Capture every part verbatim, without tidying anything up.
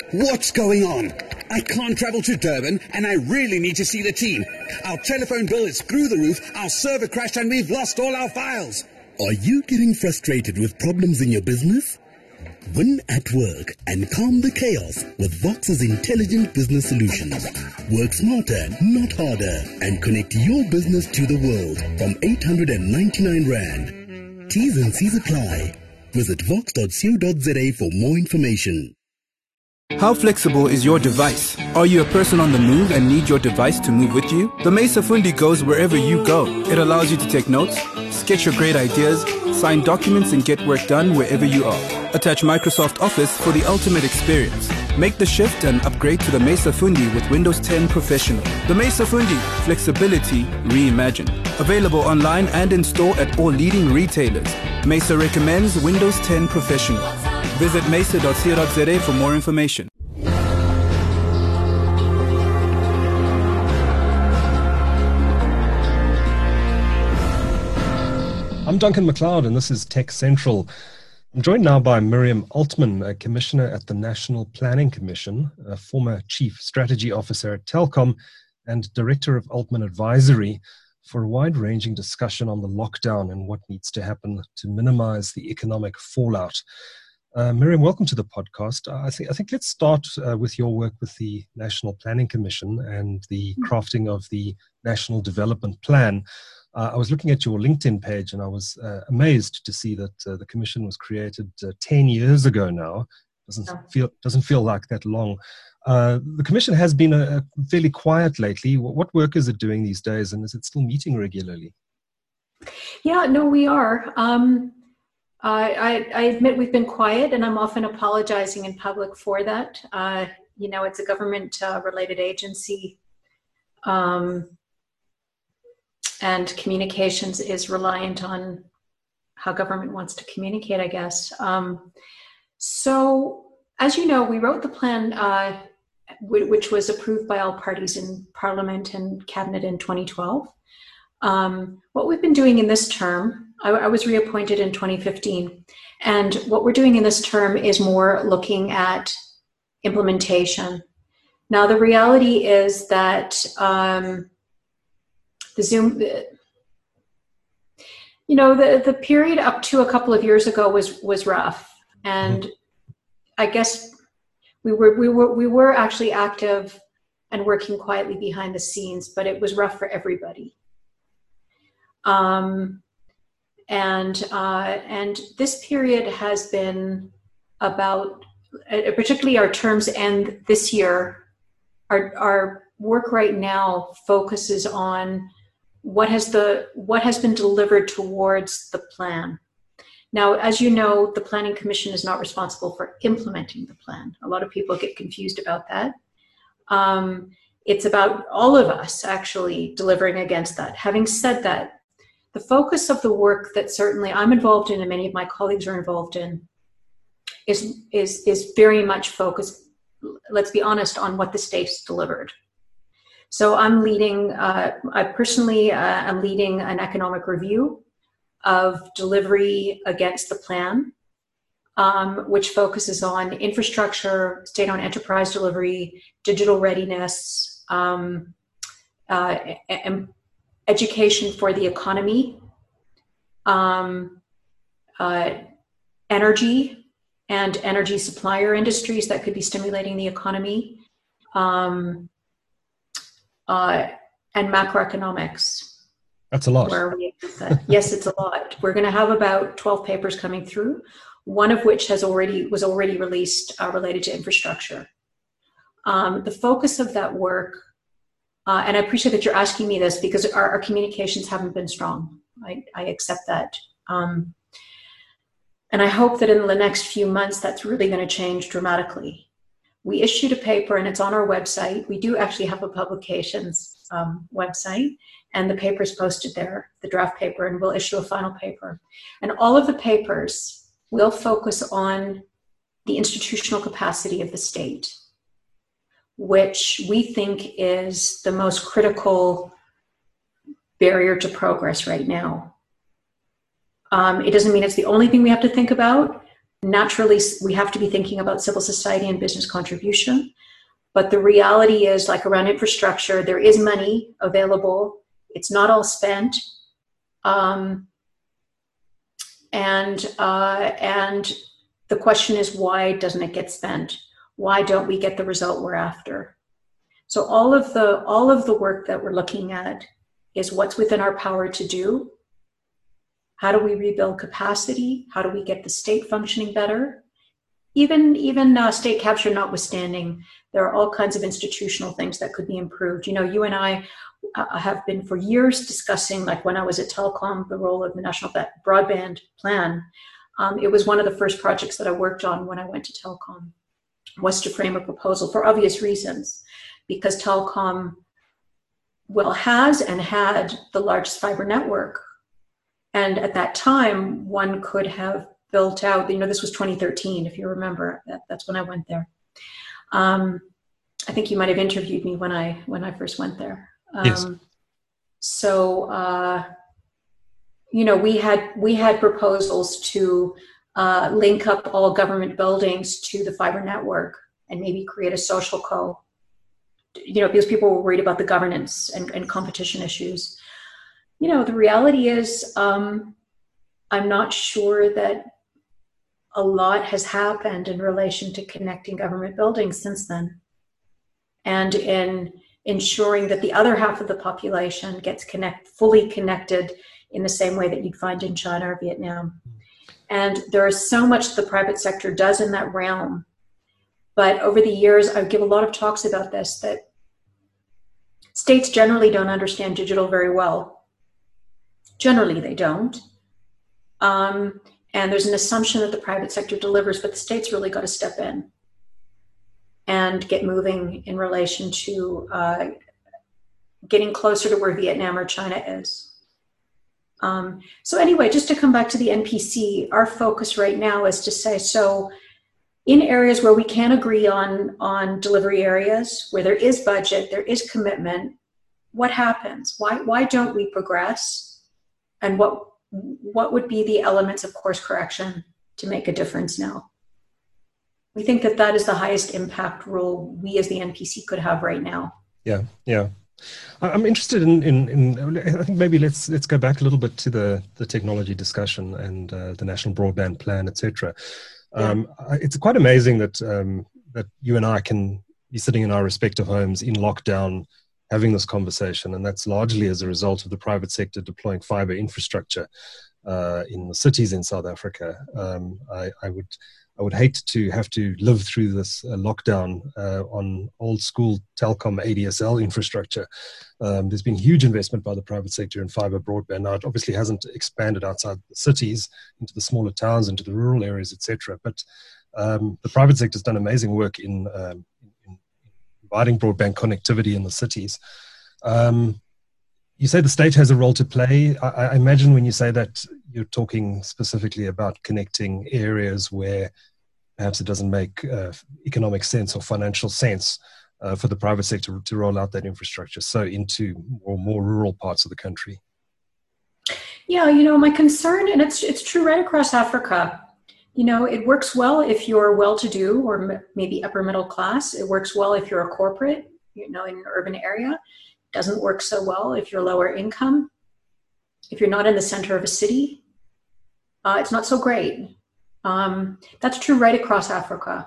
What's going on? I can't travel to Durban and I really need to see the team. Our telephone bill is through the roof, our server crashed and we've lost all our files. Are you getting frustrated with problems in your business? Win at work and calm the chaos with Vox's intelligent business solutions. Work smarter, not harder, and connect your business to the world from eight hundred ninety-nine rand. T's and C's apply. Visit vox dot co dot za for more information. How flexible is your device? Are you a person on the move and need your device to move with you? The Mesa Fundi goes wherever you go. It allows you to take notes, sketch your great ideas, sign documents and get work done wherever you are. Attach Microsoft Office for the ultimate experience. Make the shift and upgrade to the Mesa Fundi with Windows ten Professional. The Mesa Fundi, flexibility reimagined. Available online and in store at all leading retailers. Mesa recommends Windows ten Professional. Visit mesa dot co dot za for more information. I'm Duncan McLeod, and this is Tech Central. I'm joined now by Miriam Altman, a commissioner at the National Planning Commission, a former chief strategy officer at Telkom, and director of Altman Advisory, for a wide-ranging discussion on the lockdown and what needs to happen to minimize the economic fallout. Uh, Miriam, welcome to the podcast. Uh, I think I think let's start uh, with your work with the National Planning Commission and the crafting of the National Development Plan. Uh, I was looking at your LinkedIn page and I was uh, amazed to see that uh, the commission was created uh, ten years ago now. Doesn't yeah. feel doesn't feel like that long. Uh, the commission has been a, a fairly quiet lately. What, what work is it doing these days, and is it still meeting regularly? Yeah, no, we are. Um, I, I, I admit we've been quiet, and I'm often apologizing in public for that. Uh, you know, it's a government-related uh, agency, um, and communications is reliant on how government wants to communicate, I guess. Um, so, as you know, we wrote the plan, uh, w- which was approved by all parties in Parliament and Cabinet in twenty twelve. Um, what we've been doing in this term, I, I was reappointed in twenty fifteen, and what we're doing in this term is more looking at implementation. Now, the reality is that um, the Zoom, you know, the, the period up to a couple of years ago was was rough, and I guess we were we were we were actually active and working quietly behind the scenes, but it was rough for everybody. Um, and uh, and this period has been about, uh, particularly our terms end this year. Our our work right now focuses on what has the what has been delivered towards the plan. Now, as you know, the Planning Commission is not responsible for implementing the plan. A lot of people get confused about that. Um, it's about all of us actually delivering against that. Having said that, the focus of the work that certainly I'm involved in and many of my colleagues are involved in is, is, is very much focused, let's be honest, on what the state's delivered. So I'm leading, uh, I personally uh, am leading an economic review of delivery against the plan, um, which focuses on infrastructure, state-owned enterprise delivery, digital readiness, um, uh, and education for the economy, um, uh, energy and energy supplier industries that could be stimulating the economy, um, uh, and macroeconomics. That's a lot. Where we, yes, it's a lot. We're going to have about twelve papers coming through, one of which has already was already released uh, related to infrastructure. Um, the focus of that work, uh, and I appreciate that you're asking me this because our, our communications haven't been strong. I, I accept that. Um, and I hope that in the next few months, that's really going to change dramatically. We issued a paper and it's on our website. We do actually have a publications um, website. And the paper is posted there, the draft paper, and we'll issue a final paper. And all of the papers will focus on the institutional capacity of the state, which we think is the most critical barrier to progress right now. Um, it doesn't mean it's the only thing we have to think about, naturally, we have to be thinking about civil society and business contribution. But the reality is, like around infrastructure, there is money available. It's not all spent. Um, and, uh, and the question is, why doesn't it get spent? Why don't we get the result we're after? So all of the, all of the work that we're looking at is what's within our power to do. How do we rebuild capacity? How do we get the state functioning better? Even, even uh, state capture notwithstanding, there are all kinds of institutional things that could be improved. You know, you and I uh, have been for years discussing, like when I was at Telkom, the role of the National Broadband Plan. Um, it was one of the first projects that I worked on when I went to Telkom, was to frame a proposal for obvious reasons, because Telkom, well, has and had the largest fiber network. And at that time, one could have built out, you know, this was twenty thirteen, if you remember, that, that's when I went there. Um, I think you might have interviewed me when I, when I first went there. Um, yes. So, uh, you know, we had, we had proposals to uh, link up all government buildings to the fiber network and maybe create a social co, you know, because people were worried about the governance and, and competition issues. You know, the reality is, um, I'm not sure that a lot has happened in relation to connecting government buildings since then, and in ensuring that the other half of the population gets connect, fully connected in the same way that you'd find in China or Vietnam. And there is so much the private sector does in that realm. But over the years, I give a lot of talks about this, that states generally don't understand digital very well. Generally, they don't. Um, and there's an assumption that the private sector delivers, but the state's really got to step in and get moving in relation to uh, getting closer to where Vietnam or China is. Um, so anyway, just to come back to the N P C, our focus right now is to say, so in areas where we can agree on, on delivery areas, where there is budget, there is commitment, what happens? Why, why don't we progress? And what, what would be the elements of course correction to make a difference now? We think that that is the highest impact role we as the N P C could have right now. Yeah, yeah. I'm interested in, in, in I think maybe let's let's go back a little bit to the, the technology discussion and uh, the National Broadband Plan, et cetera. Um, yeah. It's quite amazing that um, that you and I can be sitting in our respective homes in lockdown having this conversation, and that's largely as a result of the private sector deploying fiber infrastructure uh, in the cities in South Africa. Um, I, I would I would hate to have to live through this uh, lockdown uh, on old school Telkom A D S L infrastructure. Um, there's been huge investment by the private sector in fiber broadband. Now, it obviously hasn't expanded outside the cities into the smaller towns, into the rural areas, et cetera. But um, the private sector has done amazing work in, um, in providing broadband connectivity in the cities. Um, you say the state has a role to play. I, I imagine when you say that, you're talking specifically about connecting areas where perhaps it doesn't make uh, economic sense or financial sense uh, for the private sector to roll out that infrastructure, so into more, more rural parts of the country. Yeah, you know, my concern, and it's it's true right across Africa, you know, it works well if you're well-to-do or m- maybe upper middle class. It works well if you're a corporate, you know, in an urban area. It doesn't work so well if you're lower income. If you're not in the center of a city, uh, it's not so great. Um, that's true right across Africa.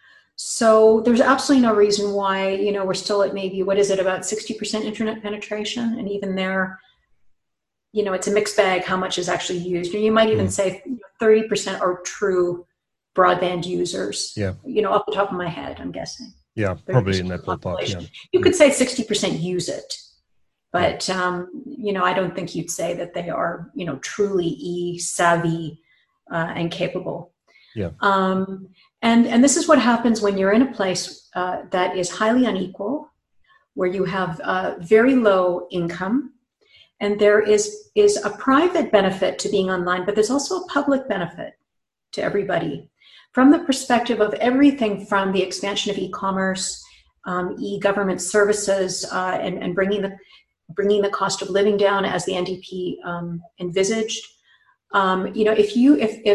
So there's absolutely no reason why, you know, we're still at maybe, what is it, about sixty percent internet penetration? And even there, you know, it's a mixed bag how much is actually used. Or you might even mm. say thirty percent are true broadband users. Yeah. You know, off the top of my head, I'm guessing. Yeah, probably in that ballpark. Yeah. You could say sixty percent use it. But, um, you know, I don't think you'd say that they are, you know, truly e-savvy uh, and capable. Yeah. Um, and, and this is what happens when you're in a place uh, that is highly unequal, where you have uh, very low income, and there is, is a private benefit to being online, but there's also a public benefit to everybody. From the perspective of everything from the expansion of e-commerce, um, e-government services, uh, and, and bringing the bringing the cost of living down as the N D P um, envisaged. Um, you know, if you if if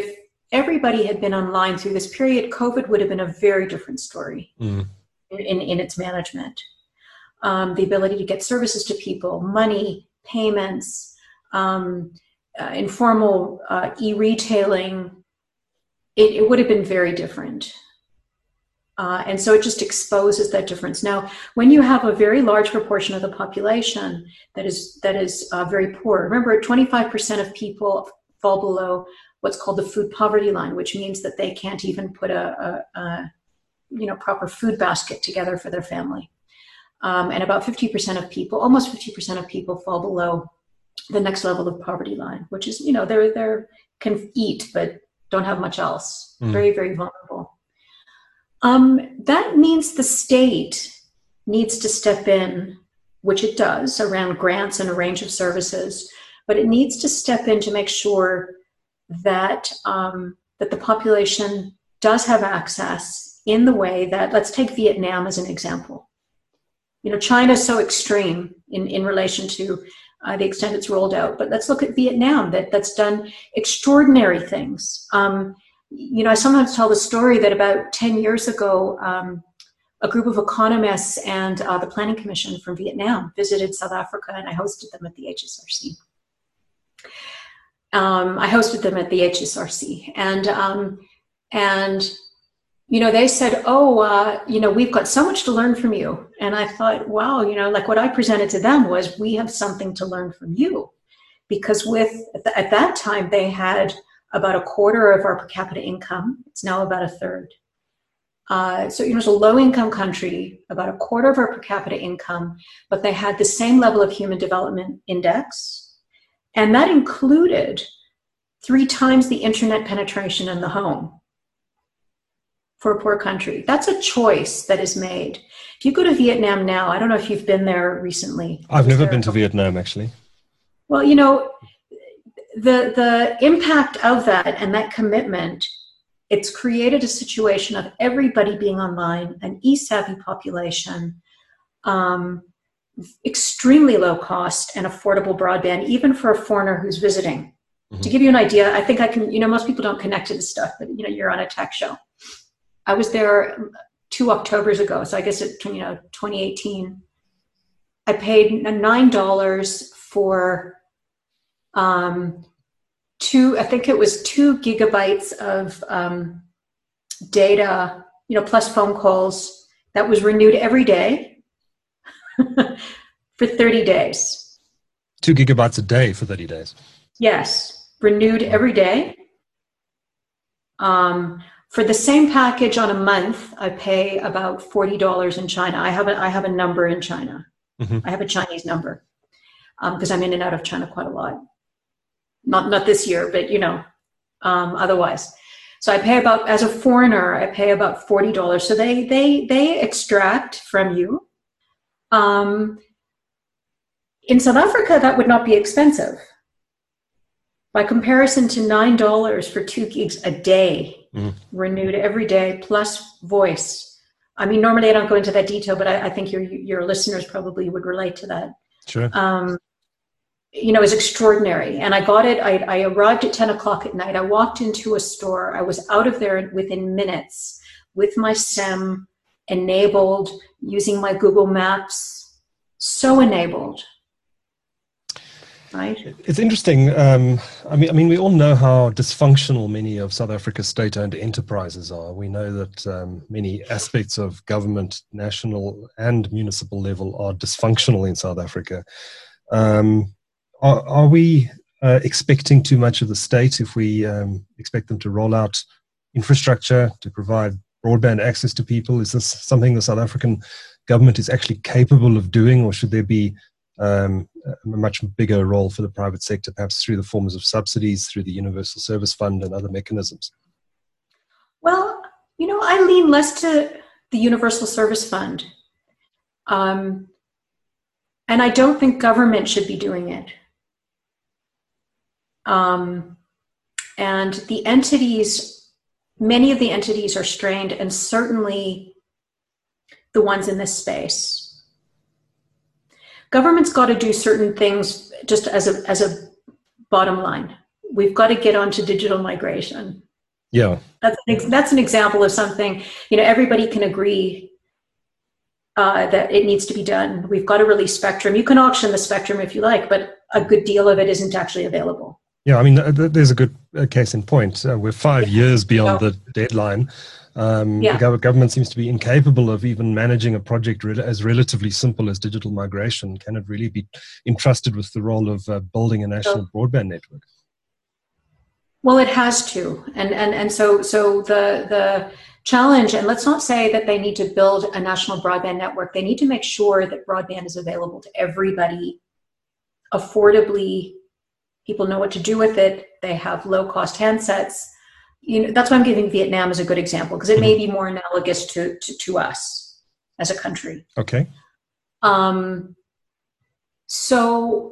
everybody had been online through this period, COVID would have been a very different story Mm. in, in, in its management. Um, the ability to get services to people, money, payments, um, uh, informal uh, e-retailing, it, it would have been very different. Uh, and so it just exposes that difference. Now, when you have a very large proportion of the population that is that is uh, very poor, remember twenty-five percent of people fall below what's called the food poverty line, which means that they can't even put a, a, a you know proper food basket together for their family. Um, and about fifty percent of people, almost fifty percent of people fall below the next level of poverty line, which is, you know, they're they're can eat but don't have much else. Mm. Very, very vulnerable. Um, that means the state needs to step in, which it does around grants and a range of services, but it needs to step in to make sure that um, that the population does have access in the way that, let's take Vietnam as an example. You know, China is so extreme in, in relation to uh, the extent it's rolled out, but let's look at Vietnam that, that's done extraordinary things. Um, you know, I sometimes tell the story that about ten years ago, um, a group of economists and uh, the Planning Commission from Vietnam visited South Africa, and I hosted them at the H S R C. Um, I hosted them at the H S R C, and um, and you know, they said, "Oh, uh, you know, we've got so much to learn from you." And I thought, wow, you know, like what I presented to them was, we have something to learn from you, because with at that time they had about a quarter of our per capita income. It's now about a third. Uh, so, you know, it's a low-income country, about a quarter of our per capita income, but they had the same level of Human Development Index, and that included three times the internet penetration in the home for a poor country. That's a choice that is made. If you go to Vietnam now, I don't know if you've been there recently. I've never been to Vietnam, actually. Well, you know, the the impact of that and that commitment, it's created a situation of everybody being online, an e-savvy population, um, extremely low cost and affordable broadband, even for a foreigner who's visiting. Mm-hmm. To give you an idea, I think I can, you know, most people don't connect to this stuff, but, you know, you're on a tech show. I was there two Octobers ago, so I guess it, you know, twenty eighteen. I paid nine dollars for um, two, I think it was two gigabytes of um, data, you know, plus phone calls that was renewed every day for thirty days. Two gigabytes a day for thirty days. Yes, renewed every day. Um, For the same package on a month, I pay about forty dollars in China. I have a, I have a number in China. Mm-hmm. I have a Chinese number because um, I'm in and out of China quite a lot. Not not this year, but, you know, um, otherwise. So I pay about, as a foreigner, I pay about forty dollars. So they they they extract from you. Um, in South Africa, that would not be expensive. By comparison to nine dollars for two gigs a day. Mm. Renewed every day, plus voice. I mean, normally I don't go into that detail, but I, I think your your listeners probably would relate to that. Sure. Um, you know, it's extraordinary. And I got it, I, I arrived at ten o'clock at night. I walked into a store. I was out of there within minutes with my SIM enabled, using my Google Maps, so enabled. Right. It's interesting. Um, I mean, I mean, we all know how dysfunctional many of South Africa's state-owned enterprises are. We know that um, many aspects of government, national and municipal level, are dysfunctional in South Africa. Um, are, are we uh, expecting too much of the state if we um, expect them to roll out infrastructure to provide broadband access to people? Is this something the South African government is actually capable of doing, or should there be Um, a much bigger role for the private sector, perhaps through the forms of subsidies, through the Universal Service Fund and other mechanisms? Well, you know, I lean less to the Universal Service Fund. Um, and I don't think government should be doing it. Um, and the entities, many of the entities are strained, and certainly the ones in this space. Government's got to do certain things just as a as a bottom line. We've got to get onto digital migration. Yeah. That's an, ex- that's an example of something, you know, everybody can agree uh, that it needs to be done. We've got to release spectrum. You can auction the spectrum if you like, but a good deal of it isn't actually available. Yeah, I mean, th- th- there's a good uh, case in point. Uh, we're five yeah. years beyond no. the deadline. Um, yeah. The gov- government seems to be incapable of even managing a project re- as relatively simple as digital migration. Can it really be entrusted with the role of uh, building a national so, broadband network? Well, it has to, and and and so so the the challenge, and let's not say that they need to build a national broadband network. They need to make sure that broadband is available to everybody, affordably. People know what to do with it. They have low cost handsets. You know, that's why I'm giving Vietnam as a good example, because it mm-hmm. may be more analogous to, to to us as a country. Okay. Um. So.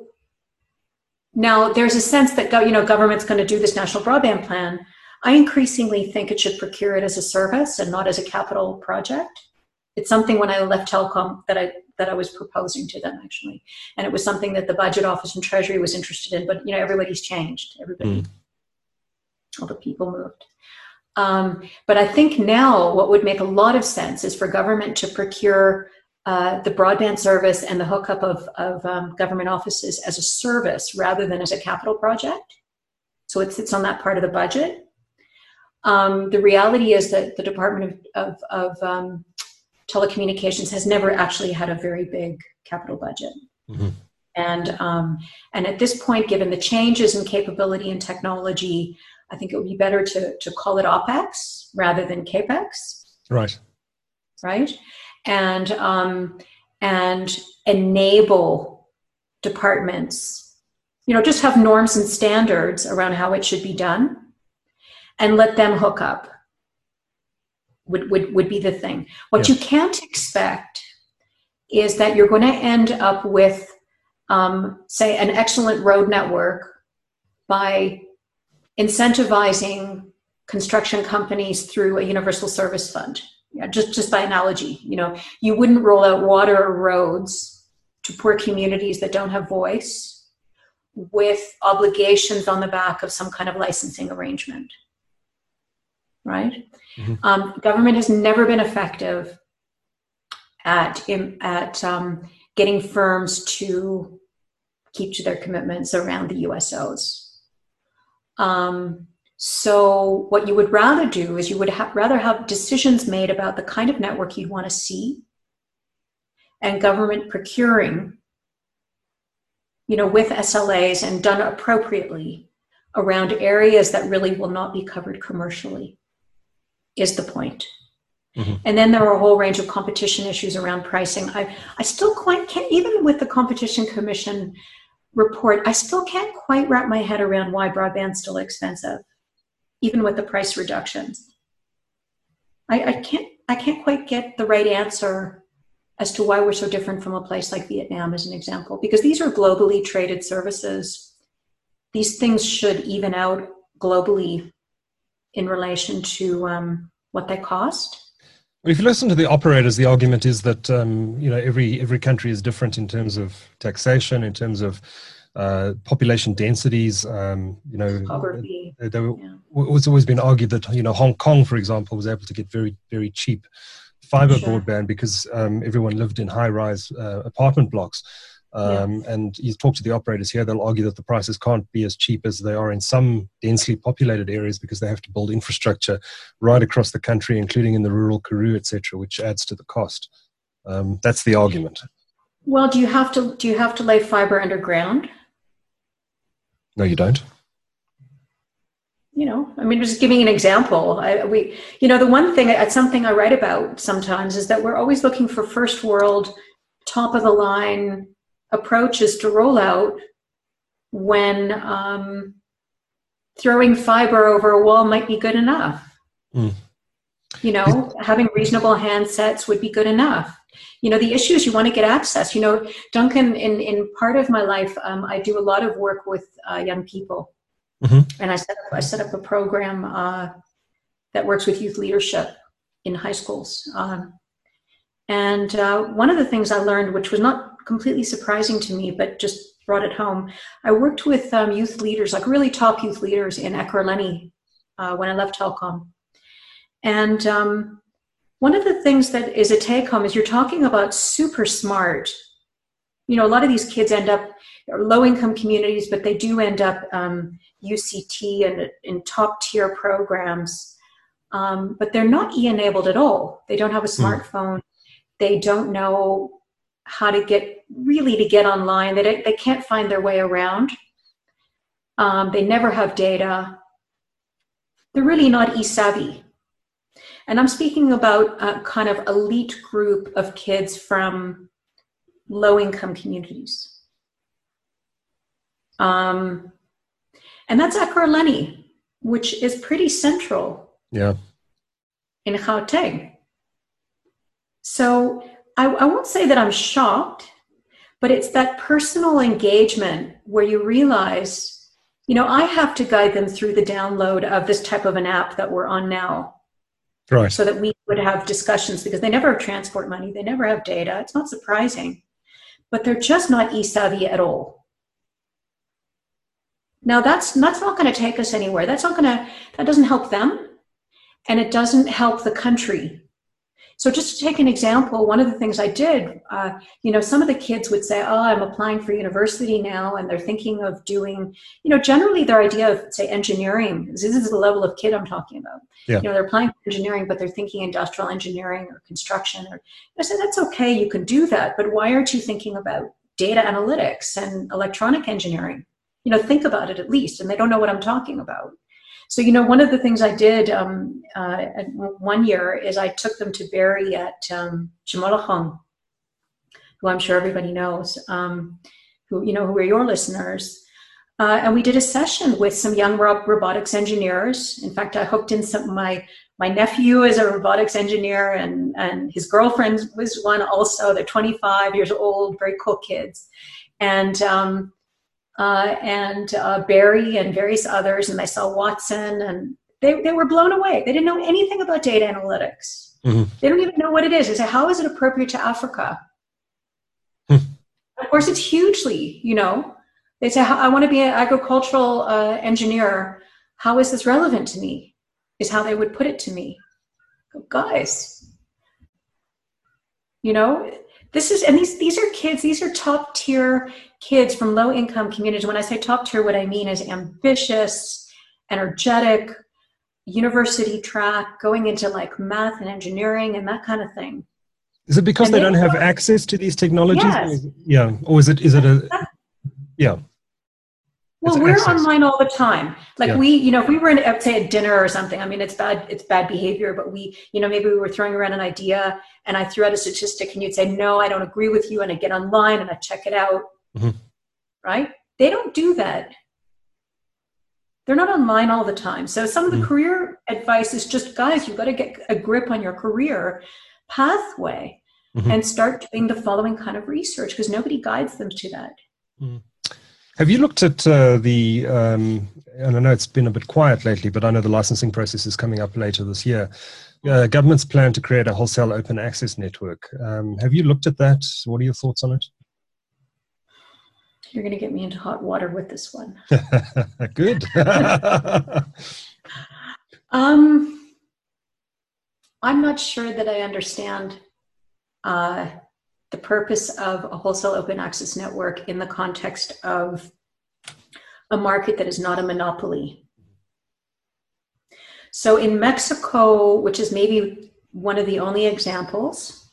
Now, there's a sense that you know government's going to do this national broadband plan. I increasingly think it should procure it as a service and not as a capital project. It's something when I left Telecom that I that I was proposing to them actually, and it was something that the Budget Office and Treasury was interested in. But you know, everybody's changed. Everybody, mm. all the people moved. Um, but I think now what would make a lot of sense is for government to procure Uh, the broadband service and the hookup of, of um, government offices as a service rather than as a capital project. So it sits on that part of the budget. Um, the reality is that the Department of, of, of um, Telecommunications has never actually had a very big capital budget. Mm-hmm. And, um, and at this point, given the changes in capability and technology, I think it would be better to, to call it OPEX rather than CAPEX. Right. Right. And um, and enable departments, you know, just have norms and standards around how it should be done, and let them hook up. Would would would be the thing. What yeah. you can't expect is that you're going to end up with, um, say, an excellent road network by incentivizing construction companies through a universal service fund. Yeah, just, just by analogy, you know, you wouldn't roll out water or roads to poor communities that don't have voice with obligations on the back of some kind of licensing arrangement, right? Mm-hmm. Um, government has never been effective at, in, at um, getting firms to keep to their commitments around the U S Os. Um, So what you would rather do is you would ha- rather have decisions made about the kind of network you'd want to see, and government procuring, you know, with S L As and done appropriately around areas that really will not be covered commercially, is the point. Mm-hmm. And then there are a whole range of competition issues around pricing. I, I still quite can't, even with the Competition Commission report, I still can't quite wrap my head around why broadband's still expensive, even with the price reductions. I, I can't I can't quite get the right answer as to why we're so different from a place like Vietnam, as an example, because these are globally traded services. These things should even out globally in relation to um, what they cost. If you listen to the operators, the argument is that um, you know every every country is different in terms of taxation, in terms of uh, population densities. Um, you know, there, there yeah. was always been argued that you know Hong Kong, for example, was able to get very very cheap fiber sure. broadband because um, everyone lived in high-rise uh, apartment blocks. Um, yeah. And you talk to the operators here, they'll argue that the prices can't be as cheap as they are in some densely populated areas because they have to build infrastructure right across the country, including in the rural Karoo, et cetera, which adds to the cost. Um, that's the argument. Well, do you have to do you have to lay fiber underground? No, you don't. You know, I mean, just giving an example. I, we, you know, the one thing, it's something I write about sometimes, is that we're always looking for first world, top of the line approaches to roll out when um, throwing fiber over a wall might be good enough. Mm. You know, having reasonable handsets would be good enough. You know, the issue is you want to get access. You know, Duncan, in, in part of my life, um, I do a lot of work with uh, young people. Mm-hmm. And I set up, I set up a program uh, that works with youth leadership in high schools. Um, and uh, one of the things I learned, which was not completely surprising to me, but just brought it home, I worked with um, youth leaders, like really top youth leaders in Ekurhuleni uh, when I left Telkom. And um, one of the things that is a take home is you're talking about super smart. You know, a lot of these kids end up low income communities, but they do end up um, U C T and in top tier programs. Um, but they're not e-enabled at all. They don't have a smartphone. Mm. They don't know how to get, really to get online. They, they can't find their way around. Um, they never have data. They're really not e-savvy. And I'm speaking about a kind of elite group of kids from low-income communities. Um, and that's Ekurhuleni, which is pretty central yeah. in Gauteng. So I, I won't say that I'm shocked, but it's that personal engagement where you realize, you know, I have to guide them through the download of this type of an app that we're on now. Right. So that we would have discussions, because they never have transport money. They never have data. It's not surprising, but they're just not e-savvy at all. Now that's, that's not going to take us anywhere. That's not going to, that doesn't help them, and it doesn't help the country. So just to take an example, one of the things I did, uh, you know, some of the kids would say, oh, I'm applying for university now, and they're thinking of doing, you know, generally their idea of, say, engineering, this is the level of kid I'm talking about. Yeah. You know, they're applying for engineering, but they're thinking industrial engineering or construction. Or, I said, that's okay, you can do that, but why aren't you thinking about data analytics and electronic engineering? You know, think about it at least, and they don't know what I'm talking about. So, you know, one of the things I did um, uh, one year is I took them to Barry at um, Chimolachong, who I'm sure everybody knows, um, who, you know, who are your listeners. Uh, and we did a session with some young ro- robotics engineers. In fact, I hooked in some, my, my nephew is a robotics engineer, and, and his girlfriend was one also. They're twenty-five years old, very cool kids. And, um, Uh, and uh, Barry and various others, and they saw Watson, and they, they were blown away. They didn't know anything about data analytics. Mm-hmm. They don't even know what it is. They say, how is it appropriate to Africa? Hmm. Of course, it's hugely, you know. They say, I want to be an agricultural uh, engineer. How is this relevant to me? Is how they would put it to me. Oh, guys, you know, this is, and these, these are kids, these are top tier kids from low income communities. When I say top tier, what I mean is ambitious, energetic, university track, going into like math and engineering and that kind of thing. Is it because and they, they don't have access to these technologies? Yes. Yeah. Or is it, is it a, yeah. Well, it's we're access. Online all the time. Like yeah. we, you know, if we were in, say, a dinner or something, I mean, it's bad, it's bad behavior, but we, you know, maybe we were throwing around an idea and I threw out a statistic and you'd say, no, I don't agree with you. And I get online and I check it out. Mm-hmm. Right? They don't do that. They're not online all the time. So some of the mm-hmm. career advice is just, guys, you've got to get a grip on your career pathway mm-hmm. and start doing the following kind of research, because nobody guides them to that. Mm. Have you looked at uh, the, um, and I know it's been a bit quiet lately, but I know the licensing process is coming up later this year. Uh, government's plan to create a wholesale open access network. Um, have you looked at that? What are your thoughts on it? You're going to get me into hot water with this one. Good. um, I'm not sure that I understand uh, the purpose of a wholesale open access network in the context of a market that is not a monopoly. So in Mexico, which is maybe one of the only examples,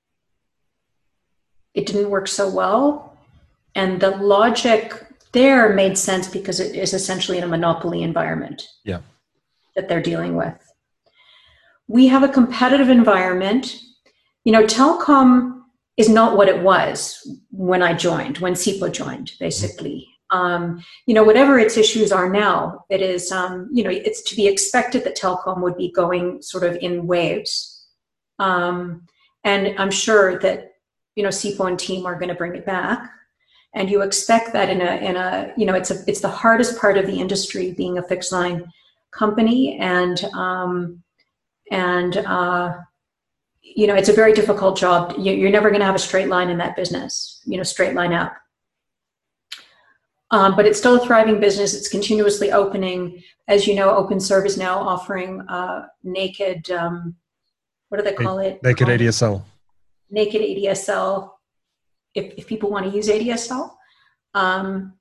it didn't work so well. And the logic there made sense because it is essentially in a monopoly environment yeah. that they're dealing with. We have a competitive environment. You know, Telkom is not what it was when I joined, when SIPO joined, basically. Um, you know, whatever its issues are now, it is, um, you know, it's to be expected that Telkom would be going sort of in waves. Um, and I'm sure that, you know, SIPO and team are going to bring it back. And you expect that in a, in a, you know, it's a, it's the hardest part of the industry, being a fixed line company. And, um, and, uh, you know, it's a very difficult job. You're never going to have a straight line in that business, you know, straight line up. Um, but it's still a thriving business. It's continuously opening. As you know, OpenServe is now offering uh, naked, um, what do they call it? Naked um, A D S L. Naked A D S L, if, if people want to use A D S L. Um,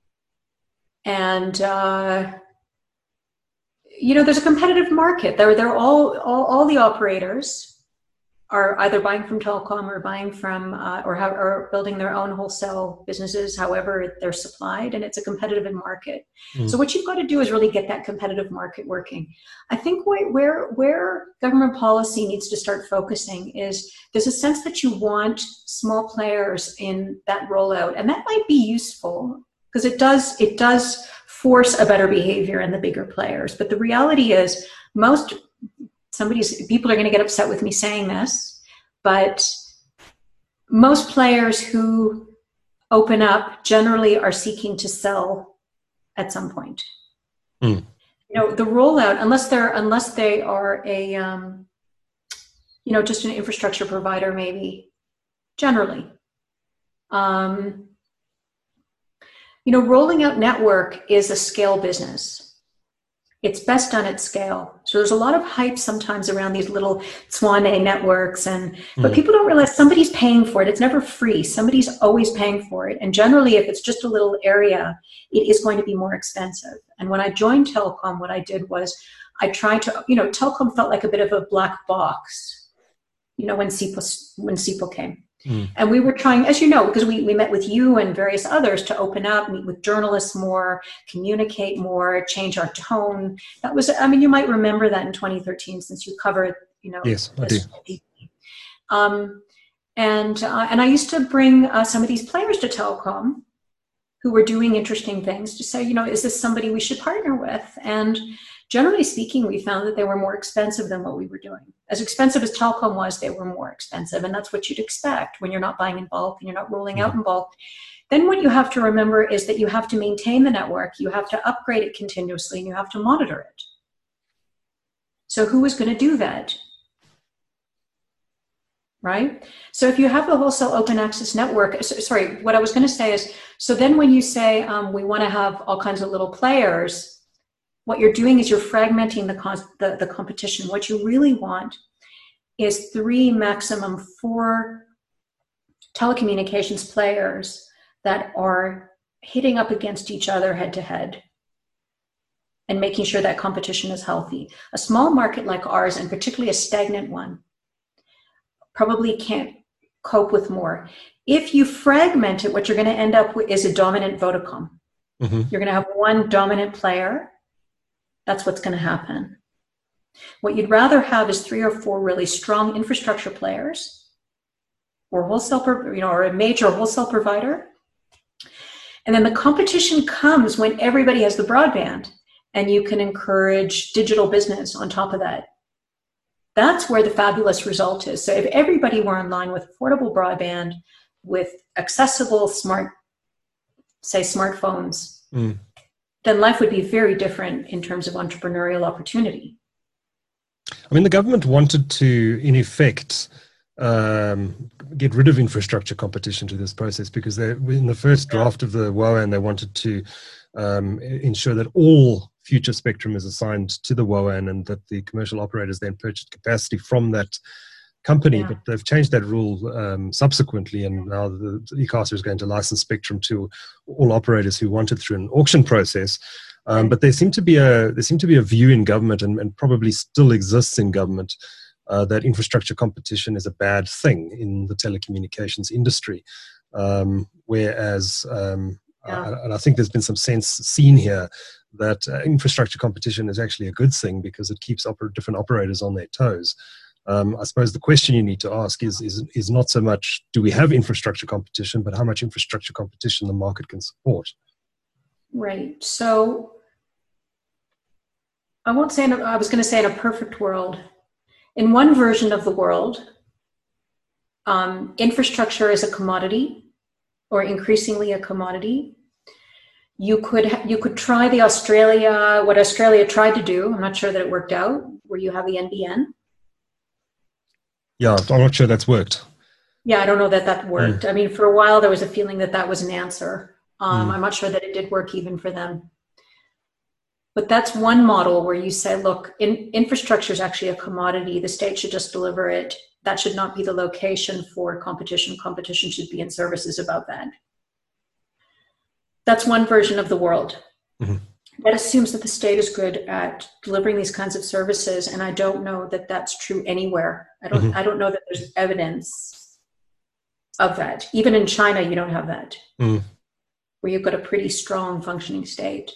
and, uh, you know, there's a competitive market. They're, they're all, all, all the operators are either buying from telecom or buying from, uh, or, have, or building their own wholesale businesses, however they're supplied, and it's a competitive market. Mm. So what you've got to do is really get that competitive market working. I think where, where government policy needs to start focusing is there's a sense that you want small players in that rollout, and that might be useful because it does, it does force a better behavior in the bigger players. But the reality is most Somebody's people are going to get upset with me saying this, but most players who open up generally are seeking to sell at some point. Mm. You know, the rollout, unless they're unless they are a, um, you know, just an infrastructure provider, maybe generally. Um, you know, rolling out network is a scale business. It's best done at scale. So there's a lot of hype sometimes around these little Swan A networks, and but mm. people don't realize somebody's paying for it. It's never free. Somebody's always paying for it. And generally, if it's just a little area, it is going to be more expensive. And when I joined Telecom, what I did was I tried to, you know, Telecom felt like a bit of a black box, you know, when C I P O, when C I P O came. Mm. And we were trying, as you know, because we, we met with you and various others to open up, meet with journalists more, communicate more, change our tone. That was, I mean, you might remember that in twenty thirteen since you covered, you know. Yes, I do. Um, and, uh, and I used to bring uh, some of these players to Telecom who were doing interesting things to say, you know, is this somebody we should partner with? And generally speaking, we found that they were more expensive than what we were doing. As expensive as Telecom was, they were more expensive. And that's what you'd expect when you're not buying in bulk and you're not rolling mm-hmm. out in bulk. Then what you have to remember is that you have to maintain the network, you have to upgrade it continuously, and you have to monitor it. So who is going to do that? Right? So if you have the wholesale open access network, so, sorry, what I was going to say is, so then when you say um, we want to have all kinds of little players, what you're doing is you're fragmenting the, the, the competition. What you really want is three, maximum four telecommunications players that are hitting up against each other head to head and making sure that competition is healthy. A small market like ours, and particularly a stagnant one, probably can't cope with more. If you fragment it, what you're going to end up with is a dominant Vodacom. Mm-hmm. You're going to have one dominant player. That's what's going to happen. What you'd rather have is three or four really strong infrastructure players, or wholesale, you know, or a major wholesale provider. And then the competition comes when everybody has the broadband, and you can encourage digital business on top of that. That's where the fabulous result is. So if everybody were in line with affordable broadband, with accessible smart, say smartphones, mm. then life would be very different in terms of entrepreneurial opportunity. I mean, the government wanted to, in effect, um, get rid of infrastructure competition to this process, because they, in the first draft of the W O A N, they wanted to um, ensure that all future spectrum is assigned to the W O A N, and that the commercial operators then purchased capacity from that company. Yeah. But they've changed that rule um, subsequently, and now the, the ICASA is going to license spectrum to all operators who want it through an auction process. Um, but there seemed to be a there seemed to be a view in government, and, and probably still exists in government, uh, that infrastructure competition is a bad thing in the telecommunications industry. Um, whereas, um, yeah. I, and I think there's been some sense seen here that uh, infrastructure competition is actually a good thing, because it keeps oper- different operators on their toes. Um, I suppose the question you need to ask is, is is not so much do we have infrastructure competition, but how much infrastructure competition the market can support. Right. So I won't say, in a, I was going to say in a perfect world, in one version of the world, um, infrastructure is a commodity, or increasingly a commodity. You could you could try the Australia, what Australia tried to do. I'm not sure that it worked out, where you have the N B N. Yeah, I'm not sure that's worked. Yeah, I don't know that that worked. Mm. I mean, for a while there was a feeling that that was an answer. Um, mm. I'm not sure that it did work even for them. But that's one model where you say, look, in, infrastructure is actually a commodity. The state should just deliver it. That should not be the location for competition. Competition should be in services about that. That's one version of the world. Mm-hmm. That assumes that the state is good at delivering these kinds of services, and I don't know that that's true anywhere. I don't. Mm-hmm. I don't know that there's evidence of that. Even in China, you don't have that, mm. where you've got a pretty strong functioning state.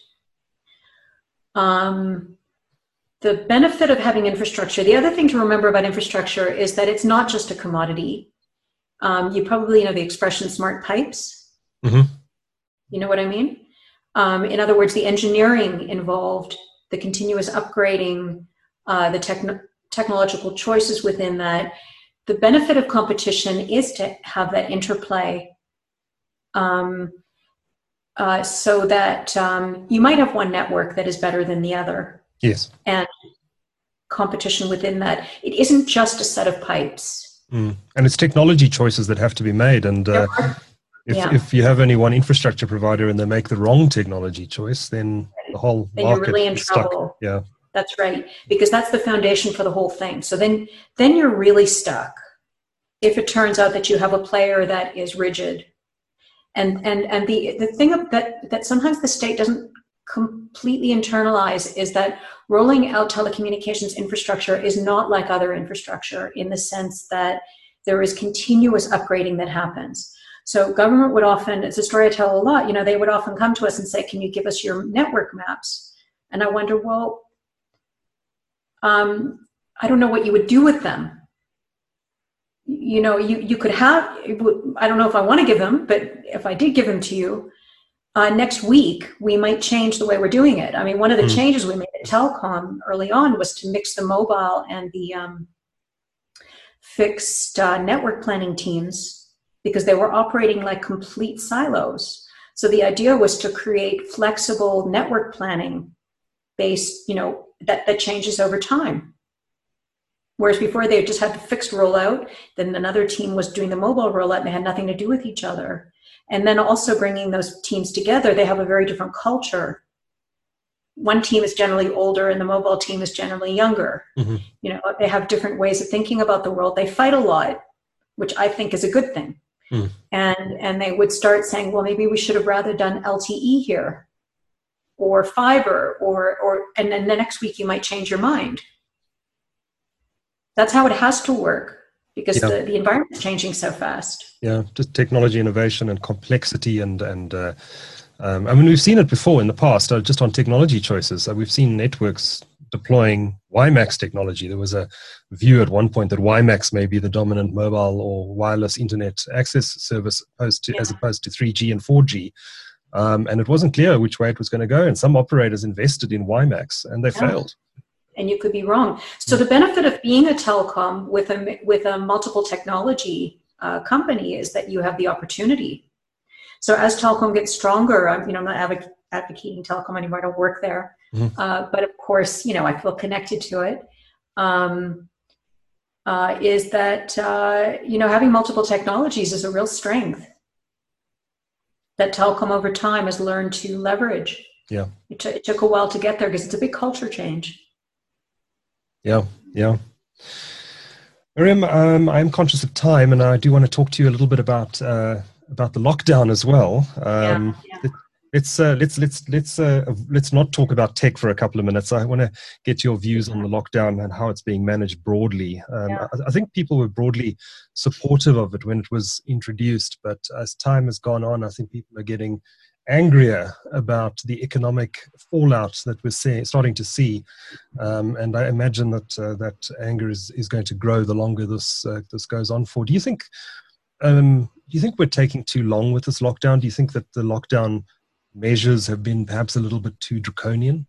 Um, the benefit of having infrastructure. The other thing to remember about infrastructure is that it's not just a commodity. Um, you probably know the expression "smart pipes." Mm-hmm. You know what I mean? Um, in other words, the engineering involved, the continuous upgrading, uh, the techn- technological choices within that. The benefit of competition is to have that interplay um, uh, so that um, you might have one network that is better than the other. Yes. And competition within that. It isn't just a set of pipes. Mm. And it's technology choices that have to be made. And uh, If, yeah. if you have only one infrastructure provider and they make the wrong technology choice, then the whole then market you're really in is trouble. Stuck. Yeah, that's right, because that's the foundation for the whole thing. So then, then you're really stuck if it turns out that you have a player that is rigid. And and and the the thing that that sometimes the state doesn't completely internalize is that rolling out telecommunications infrastructure is not like other infrastructure in the sense that there is continuous upgrading that happens. So government would often, it's a story I tell a lot, you know, they would often come to us and say, can you give us your network maps? And I wonder, well, um, I don't know what you would do with them. You know, you, you could have, I don't know if I want to give them, but if I did give them to you, uh, next week, we might change the way we're doing it. I mean, one of the mm. changes we made at Telcom early on was to mix the mobile and the um, fixed uh, network planning teams, because they were operating like complete silos. So the idea was to create flexible network planning based, you know, that, that changes over time. Whereas before they just had the fixed rollout, then another team was doing the mobile rollout and they had nothing to do with each other. And then also bringing those teams together, they have a very different culture. One team is generally older and the mobile team is generally younger. Mm-hmm. You know, they have different ways of thinking about the world. They fight a lot, which I think is a good thing. Mm. And and they would start saying, well, maybe we should have rather done L T E here or fiber or or and then the next week you might change your mind. That's how it has to work because yeah. the, the environment is changing so fast. Yeah, just technology innovation and complexity and and uh, um, I mean we've seen it before in the past, uh, just on technology choices. Uh, we've seen networks deploying WiMAX technology. There was a view at one point that WiMAX may be the dominant mobile or wireless internet access service opposed to, yeah. as opposed to three G and four G. Um, and it wasn't clear which way it was going to go. And some operators invested in WiMAX and they yeah. failed. And you could be wrong. So the benefit of being a telecom with a, with a multiple technology uh, company is that you have the opportunity. So as telecom gets stronger, I'm, you know, I'm not advoc- advocating telecom anymore. I don't work there. Mm-hmm. Uh, but of course, you know, I feel connected to it. Um, uh, is that, uh, you know, having multiple technologies is a real strength that telecom over time has learned to leverage. Yeah. It, t- it took a while to get there because it's a big culture change. Yeah, yeah. Miriam, um, I'm conscious of time and I do want to talk to you a little bit about uh, about the lockdown as well. Um, yeah, yeah. Let's uh, let's let's let's uh, let's not talk about tech for a couple of minutes. I want to get your views on the lockdown and how it's being managed broadly. Um, yeah. I, I think people were broadly supportive of it when it was introduced, but as time has gone on, I think people are getting angrier about the economic fallout that we're seeing, starting to see, um, and I imagine that uh, that anger is, is going to grow the longer this uh, this goes on for. Do you think um, do you think we're taking too long with this lockdown? Do you think that the lockdown measures have been perhaps a little bit too draconian?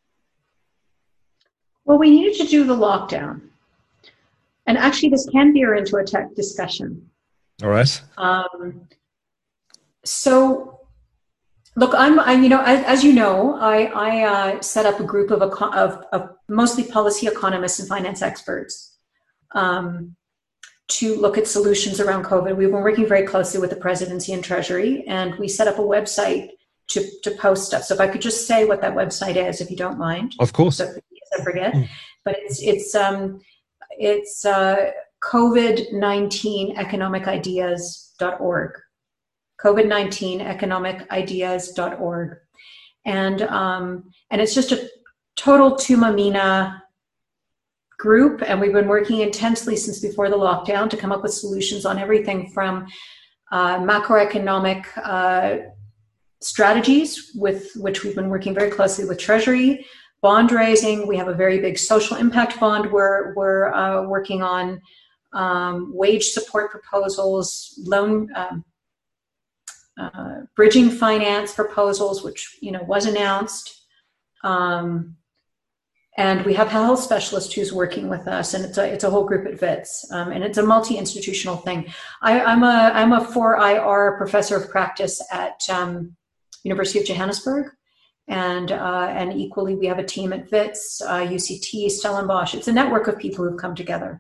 Well, we needed to do the lockdown. And actually, this can veer into a tech discussion. All right. Um, so, look, I'm, I, you know, as, as you know, I, I uh, set up a group of, of, of mostly policy economists and finance experts um, to look at solutions around COVID. We've been working very closely with the Presidency and Treasury, and we set up a website to, to post stuff. So if I could just say what that website is, if you don't mind. Of course. So I forget. Mm. But it's it's um it's uh, COVID nineteen economic ideas dot org. COVID nineteen economic ideas dot org. And um and it's just a total Tumamina group, and we've been working intensely since before the lockdown to come up with solutions on everything from uh, macroeconomic uh, strategies, with which we've been working very closely with Treasury, bond raising. We have a very big social impact bond we're, we're uh, working on, um, wage support proposals, loan, um, uh, bridging finance proposals, which, you know, was announced. Um, And we have a health specialist who's working with us, and it's a it's a whole group at Wits, um, and it's a multi-institutional thing. I, I'm a I'm a four I R professor of practice at um, University of Johannesburg, and uh, and equally we have a team at Wits, uh, U C T, Stellenbosch. It's a network of people who've come together.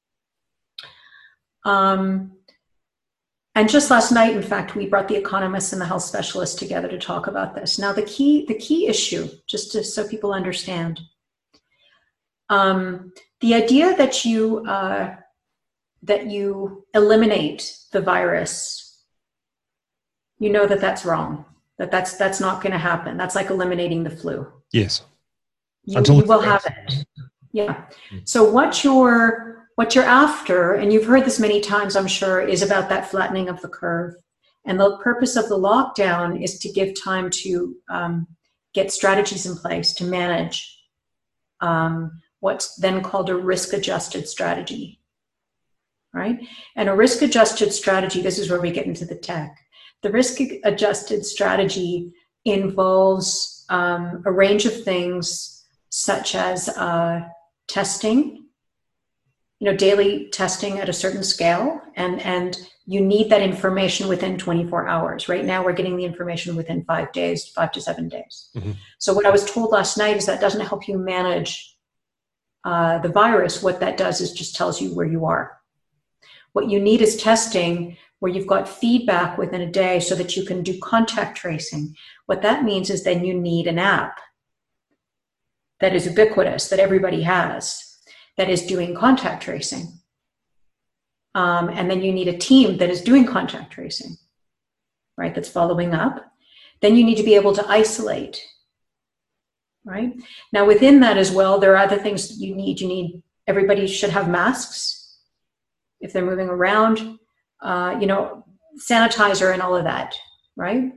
Um, and just last night, in fact, we brought the economists and the health specialists together to talk about this. Now, the key the key issue, just to, so people understand. Um, the idea that you uh, that you eliminate the virus, you know that that's wrong. That that's that's not going to happen. That's like eliminating the flu. Yes. You, you will have it. Yeah. So what you're what you're after, and you've heard this many times, I'm sure, is about that flattening of the curve. And the purpose of the lockdown is to give time to um, get strategies in place to manage Um, what's then called a risk-adjusted strategy, right? And a risk-adjusted strategy, this is where we get into the tech. The risk-adjusted strategy involves um, a range of things such as uh, testing, you know, daily testing at a certain scale, and, and you need that information within twenty-four hours. Right now, we're getting the information within five days, five to seven days. Mm-hmm. So what I was told last night is that doesn't help you manage Uh, the virus. What that does is just tells you where you are. What you need is testing where you've got feedback within a day so that you can do contact tracing. What that means is then you need an app that is ubiquitous, that everybody has, that is doing contact tracing. Um, and then you need a team that is doing contact tracing, right, that's following up. Then you need to be able to isolate. Right? Now, within that as well, there are other things that you need. You need, everybody should have masks if they're moving around, uh, you know, sanitizer and all of that, right?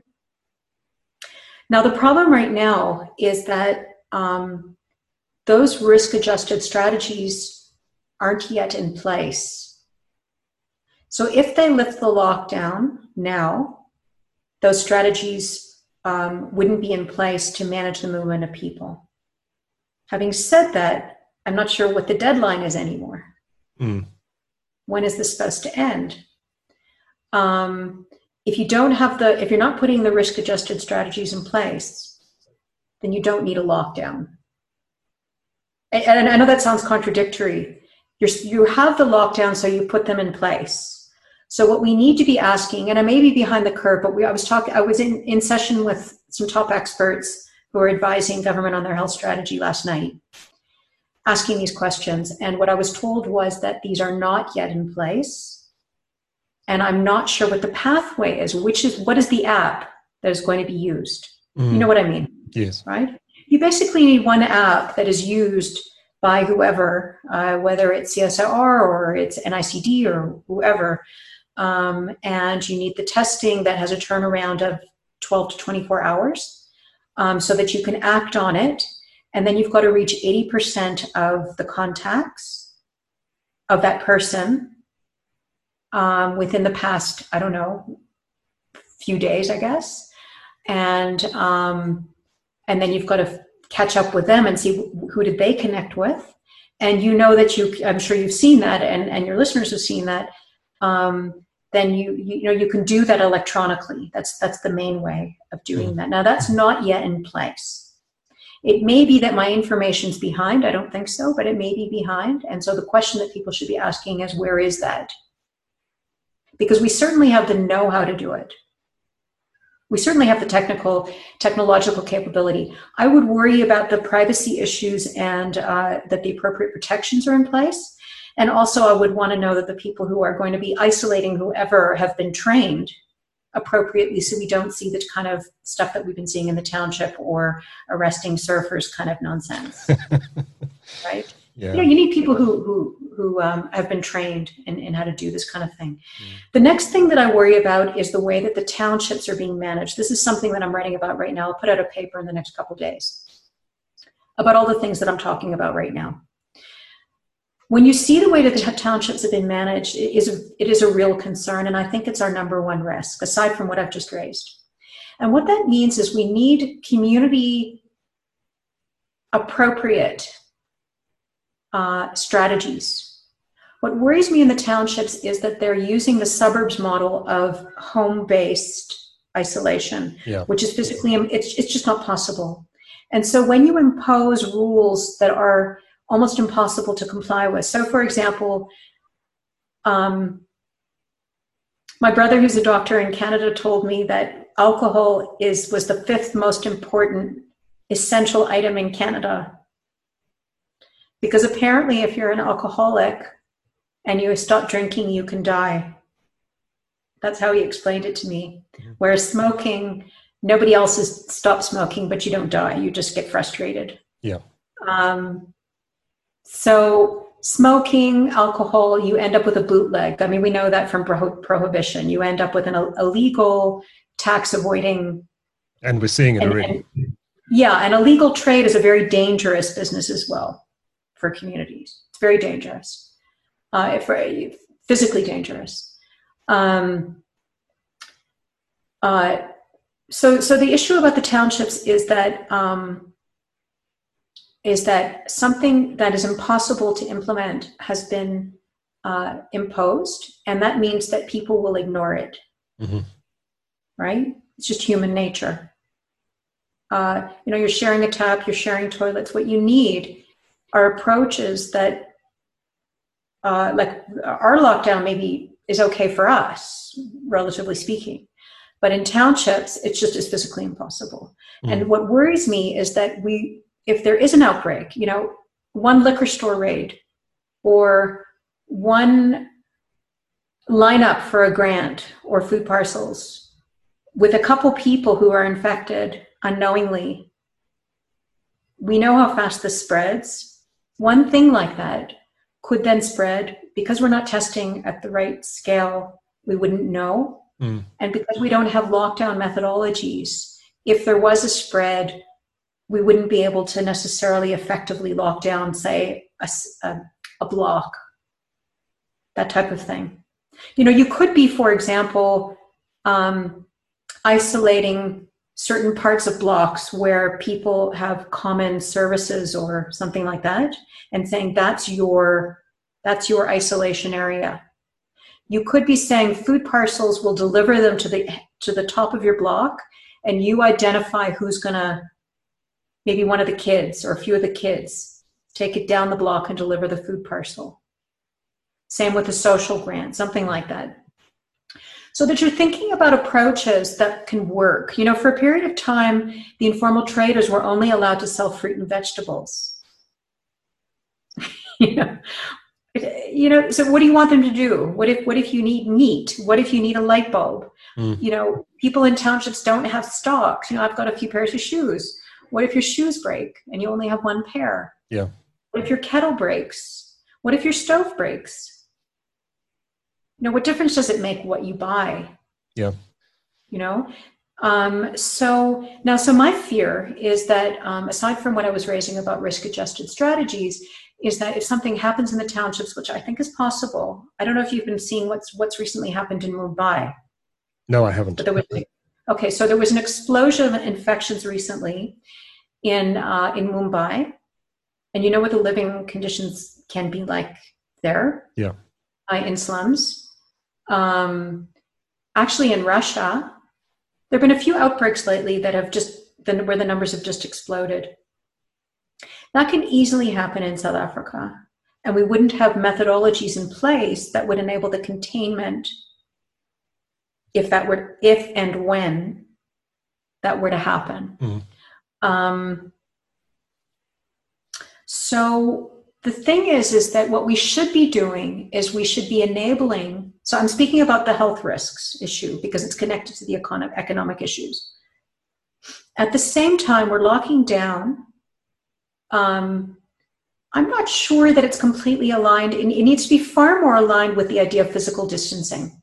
Now, the problem right now is that um, those risk-adjusted strategies aren't yet in place. So if they lift the lockdown now, those strategies Um, wouldn't be in place to manage the movement of people. Having said that, I'm not sure what the deadline is anymore. Mm. When is this supposed to end? Um, if you don't have the, if you're not putting the risk-adjusted strategies in place, then you don't need a lockdown. And, and I know that sounds contradictory. You're, you have the lockdown, so you put them in place. So what we need to be asking, and I may be behind the curve, but we, I was talking, I was in, in session with some top experts who are advising government on their health strategy last night, asking these questions. And what I was told was that these are not yet in place. And I'm not sure what the pathway is, which is, what is the app that is going to be used? Mm. You know what I mean? Yes. Right? You basically need one app that is used by whoever, uh, whether it's C S I R or it's N I C D or whoever. Um, and you need the testing that has a turnaround of twelve to twenty-four hours um, so that you can act on it. And then you've got to reach eighty percent of the contacts of that person um, within the past, I don't know, few days, I guess. And, um, and then you've got to catch up with them and see who did they connect with. And you know that you, I'm sure you've seen that, and, and your listeners have seen that. Um, then you, you you know you can do that electronically. That's that's the main way of doing that. Now, that's not yet in place. It may be that my information's behind. I don't think so, but it may be behind. And so the question that people should be asking is, where is that? because we certainly have the know-how to do it. We certainly have the technical, technological capability. I would worry about the privacy issues and uh, that the appropriate protections are in place. And also I would want to know that the people who are going to be isolating whoever have been trained appropriately, so we don't see the kind of stuff that we've been seeing in the township or arresting surfers kind of nonsense, right? Yeah. You know, you need people who who who um, have been trained in, in how to do this kind of thing. Mm. The next thing that I worry about is the way that the townships are being managed. This is something that I'm writing about right now. I'll put out a paper in the next couple of days about all the things that I'm talking about right now. When you see the way that the townships have been managed, it is, a, it is a real concern, and I think it's our number one risk, aside from what I've just raised. And what that means is we need community appropriate uh, strategies. What worries me in the townships is that they're using the suburbs model of home-based isolation, yeah. which is physically, it's, it's just not possible. And so when you impose rules that are almost impossible to comply with. So for example, um, my brother, who's a doctor in Canada, told me that alcohol is was the fifth most important essential item in Canada. Because apparently if you're an alcoholic and you stop drinking, you can die. That's how he explained it to me. Mm-hmm. Whereas smoking, nobody else has stopped smoking, but you don't die. You just get frustrated. Yeah. Um, So smoking, alcohol, you end up with a bootleg. I mean, we know that from pro- prohibition. You end up with an illegal tax avoiding. And we're seeing it and, already. And, yeah, and illegal trade is a very dangerous business as well for communities. It's very dangerous, uh, very physically dangerous. Um, uh, so, so the issue about the townships is that um, is that something that is impossible to implement has been uh, imposed, and that means that people will ignore it, mm-hmm. right? It's just human nature. Uh, you know, you're sharing a tap, you're sharing toilets. What you need are approaches that, uh, like our lockdown maybe is okay for us, relatively speaking, but in townships, it's just as physically impossible. Mm-hmm. And what worries me is that we, if there is an outbreak, you know, one liquor store raid or one lineup for a grant or food parcels with a couple people who are infected unknowingly, we know how fast this spreads. One thing like that could then spread because we're not testing at the right scale. We wouldn't know. Mm. And because we don't have lockdown methodologies, if there was a spread, we wouldn't be able to necessarily effectively lock down, say, a, a, a block, that type of thing. You know, you could be, for example, um, isolating certain parts of blocks where people have common services or something like that, and saying that's your, that's your isolation area. You could be saying food parcels will deliver them to the, to the top of your block, and you identify who's gonna, maybe one of the kids or a few of the kids, take it down the block and deliver the food parcel. Same with a social grant, something like that. So that you're thinking about approaches that can work. You know, for a period of time, the informal traders were only allowed to sell fruit and vegetables. you know, you know, so what do you want them to do? What if, what if you need meat? What if you need a light bulb? Mm. You know, people in townships don't have stocks. You know, I've got a few pairs of shoes. What if your shoes break and you only have one pair? Yeah. What if your kettle breaks? What if your stove breaks? You know, what difference does it make what you buy? Yeah. You know? Um, so now, so my fear is that um, aside from what I was raising about risk-adjusted strategies, is that if something happens in the townships, which I think is possible, I don't know if you've been seeing what's what's recently happened in Mumbai. No, I haven't. But there was, okay, so there was an explosion of infections recently in uh, in Mumbai, and you know what the living conditions can be like there. Yeah. Uh, in slums. Um, actually, in Russia, there have been a few outbreaks lately that have just been where the numbers have just exploded. That can easily happen in South Africa, and we wouldn't have methodologies in place that would enable the containment if that were, if and when that were to happen. Mm. Um, so the thing is, is that what we should be doing is we should be enabling. So I'm speaking about the health risks issue because it's connected to the economic, economic issues. At the same time, we're locking down. Um, I'm not sure that it's completely aligned. It, it needs to be far more aligned with the idea of physical distancing,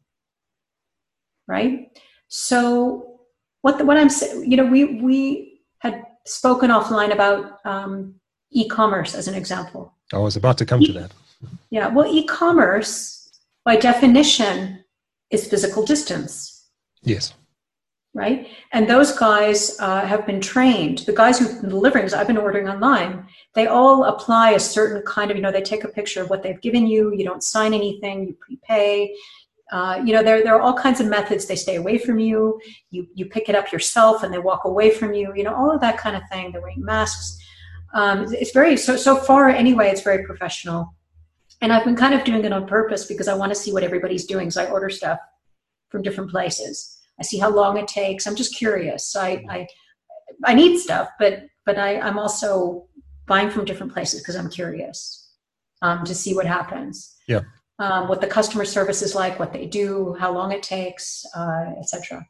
right? So what the, what I'm saying, you know, we we had spoken offline about um, e-commerce as an example. I was about to come e- to that. Yeah, well, e-commerce by definition is physical distance. Yes. Right? And those guys uh, have been trained. The guys who've been delivering, I've been ordering online, they all apply a certain kind of, you know, they take a picture of what they've given you. You don't sign anything, you prepay. Uh, you know, there, there are all kinds of methods. They stay away from you. You you pick it up yourself and they walk away from you. You know, all of that kind of thing. They're wearing masks. Um, it's very, so, so far anyway, it's very professional. And I've been kind of doing it on purpose because I want to see what everybody's doing. So I order stuff from different places. I see how long it takes. I'm just curious. So I, I, I need stuff, but but I, I'm also buying from different places because I'm curious um, to see what happens. Yeah. Um, what the customer service is like, what they do, how long it takes, uh, et cetera.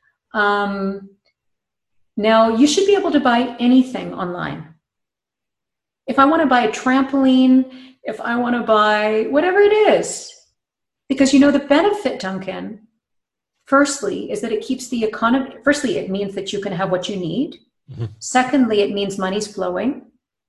Um, now, you should be able to buy anything online. If I want to buy a trampoline, if I want to buy whatever it is, because you know the benefit, Duncan, firstly, is that it keeps the economy. Firstly, it means that you can have what you need. Mm-hmm. Secondly, it means money's flowing.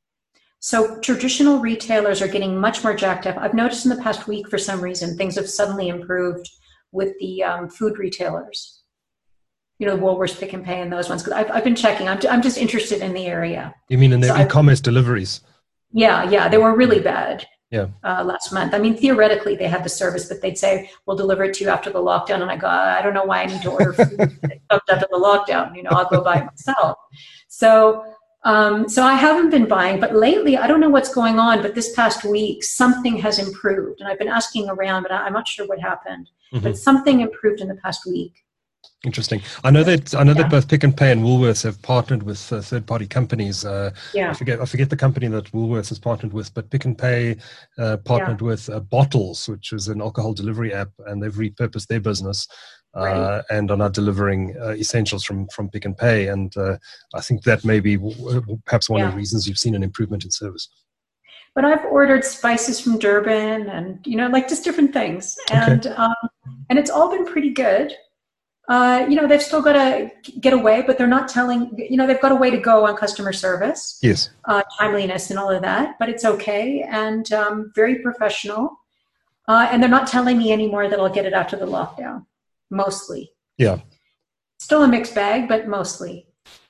So traditional retailers are getting much more jacked up. I've noticed in the past week, for some reason, things have suddenly improved with the um, food retailers. You know, Woolworths, Pick and Pay, and those ones. Because I've, I've been checking. I'm, I'm just interested in the area. You mean in the so e-commerce I've, deliveries? Yeah, yeah, they were really bad. Yeah. Uh, last month. I mean, theoretically, they had the service, but they'd say, we'll deliver it to you after the lockdown. And I go, I don't know why I need to order food after the lockdown. You know, I'll go buy it myself. So, um, so I haven't been buying, but lately, I don't know what's going on, but this past week, something has improved. And I've been asking around, but I'm not sure what happened. Mm-hmm. But something improved in the past week. Interesting. I know that I know yeah. that both Pick and Pay and Woolworths have partnered with uh, third-party companies. Uh, yeah. I forget I forget the company that Woolworths has partnered with, but Pick and Pay uh, partnered yeah. with uh, Bottles, which is an alcohol delivery app, and they've repurposed their business uh, right. and are now delivering uh, essentials from from Pick and Pay. And uh, I think that may be w- perhaps one yeah. of the reasons you've seen an improvement in service. But I've ordered spices from Durban, and you know, like just different things, and okay. um, and it's all been pretty good. Uh, you know, they've still got to get away, but they're not telling, you know, they've got a way to go on customer service. Yes. Uh, timeliness and all of that, but it's okay and um, very professional. Uh, and they're not telling me anymore that I'll get it after the lockdown, mostly. Yeah. Still a mixed bag, but mostly.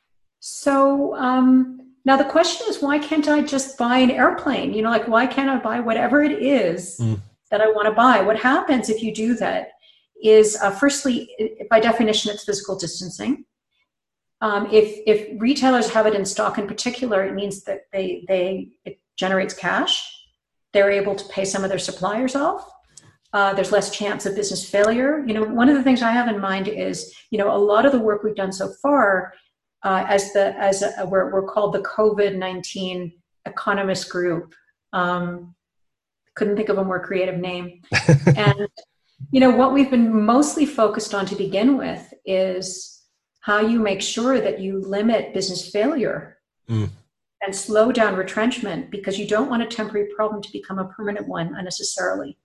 So um, now the question is, why can't I just buy an airplane? You know, like, why can't I buy whatever it is mm. that I want to buy? What happens if you do that? Is uh, firstly, by definition, it's physical distancing. Um, if if retailers have it in stock in particular, it means that they they it generates cash. They're able to pay some of their suppliers off. Uh, there's less chance of business failure. You know, one of the things I have in mind is, you know, a lot of the work we've done so far, uh, as the as a, we're we're called the COVID nineteen Economist Group. Um, couldn't think of a more creative name, and. You know, what we've been mostly focused on to begin with is how you make sure that you limit business failure mm. and slow down retrenchment, because you don't want a temporary problem to become a permanent one unnecessarily.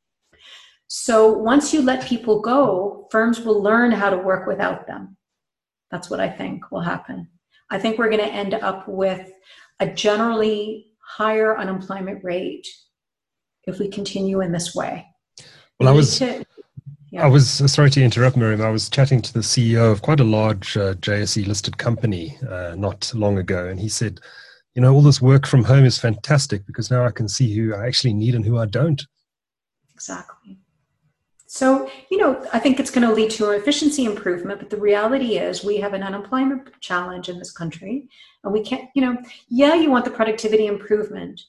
So once you let people go, firms will learn how to work without them. That's what I think will happen. I think we're going to end up with a generally higher unemployment rate if we continue in this way. Well, I was, to, yeah. I was sorry to interrupt, Miriam. I was chatting to the C E O of quite a large uh, J S E listed company uh, not long ago, and he said, you know, all this work from home is fantastic because now I can see who I actually need and who I don't. Exactly. So, you know, I think it's going to lead to efficiency improvement, but the reality is we have an unemployment challenge in this country, and we can't, you know, yeah, you want the productivity improvement,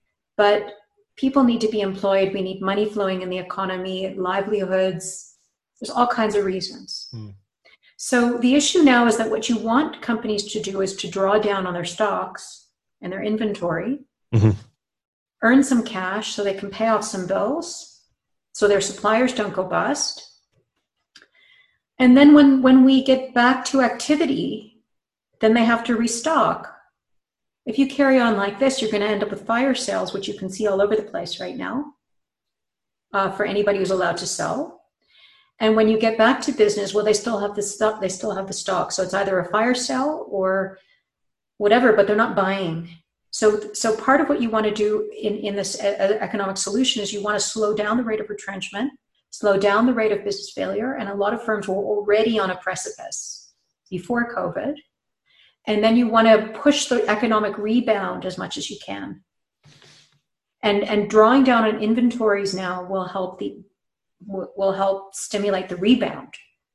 but people need to be employed. We need money flowing in the economy, livelihoods, There's all kinds of reasons. Mm. So the issue now is that what you want companies to do is to draw down on their stocks and their inventory, mm-hmm. earn some cash so they can pay off some bills, so their suppliers don't go bust. And then when, when we get back to activity, then they have to restock. If you carry on like this, you're going to end up with fire sales, which you can see all over the place right now, uh, for anybody who's allowed to sell. And when you get back to business, well, they still have the stock. They still have the stock. So it's either a fire sale or whatever, but they're not buying. So, so part of what you want to do in, in this economic solution is you want to slow down the rate of retrenchment, slow down the rate of business failure. And a lot of firms were already on a precipice before COVID. And then you want to push the economic rebound as much as you can. And, and drawing down on inventories now will help the will help stimulate the rebound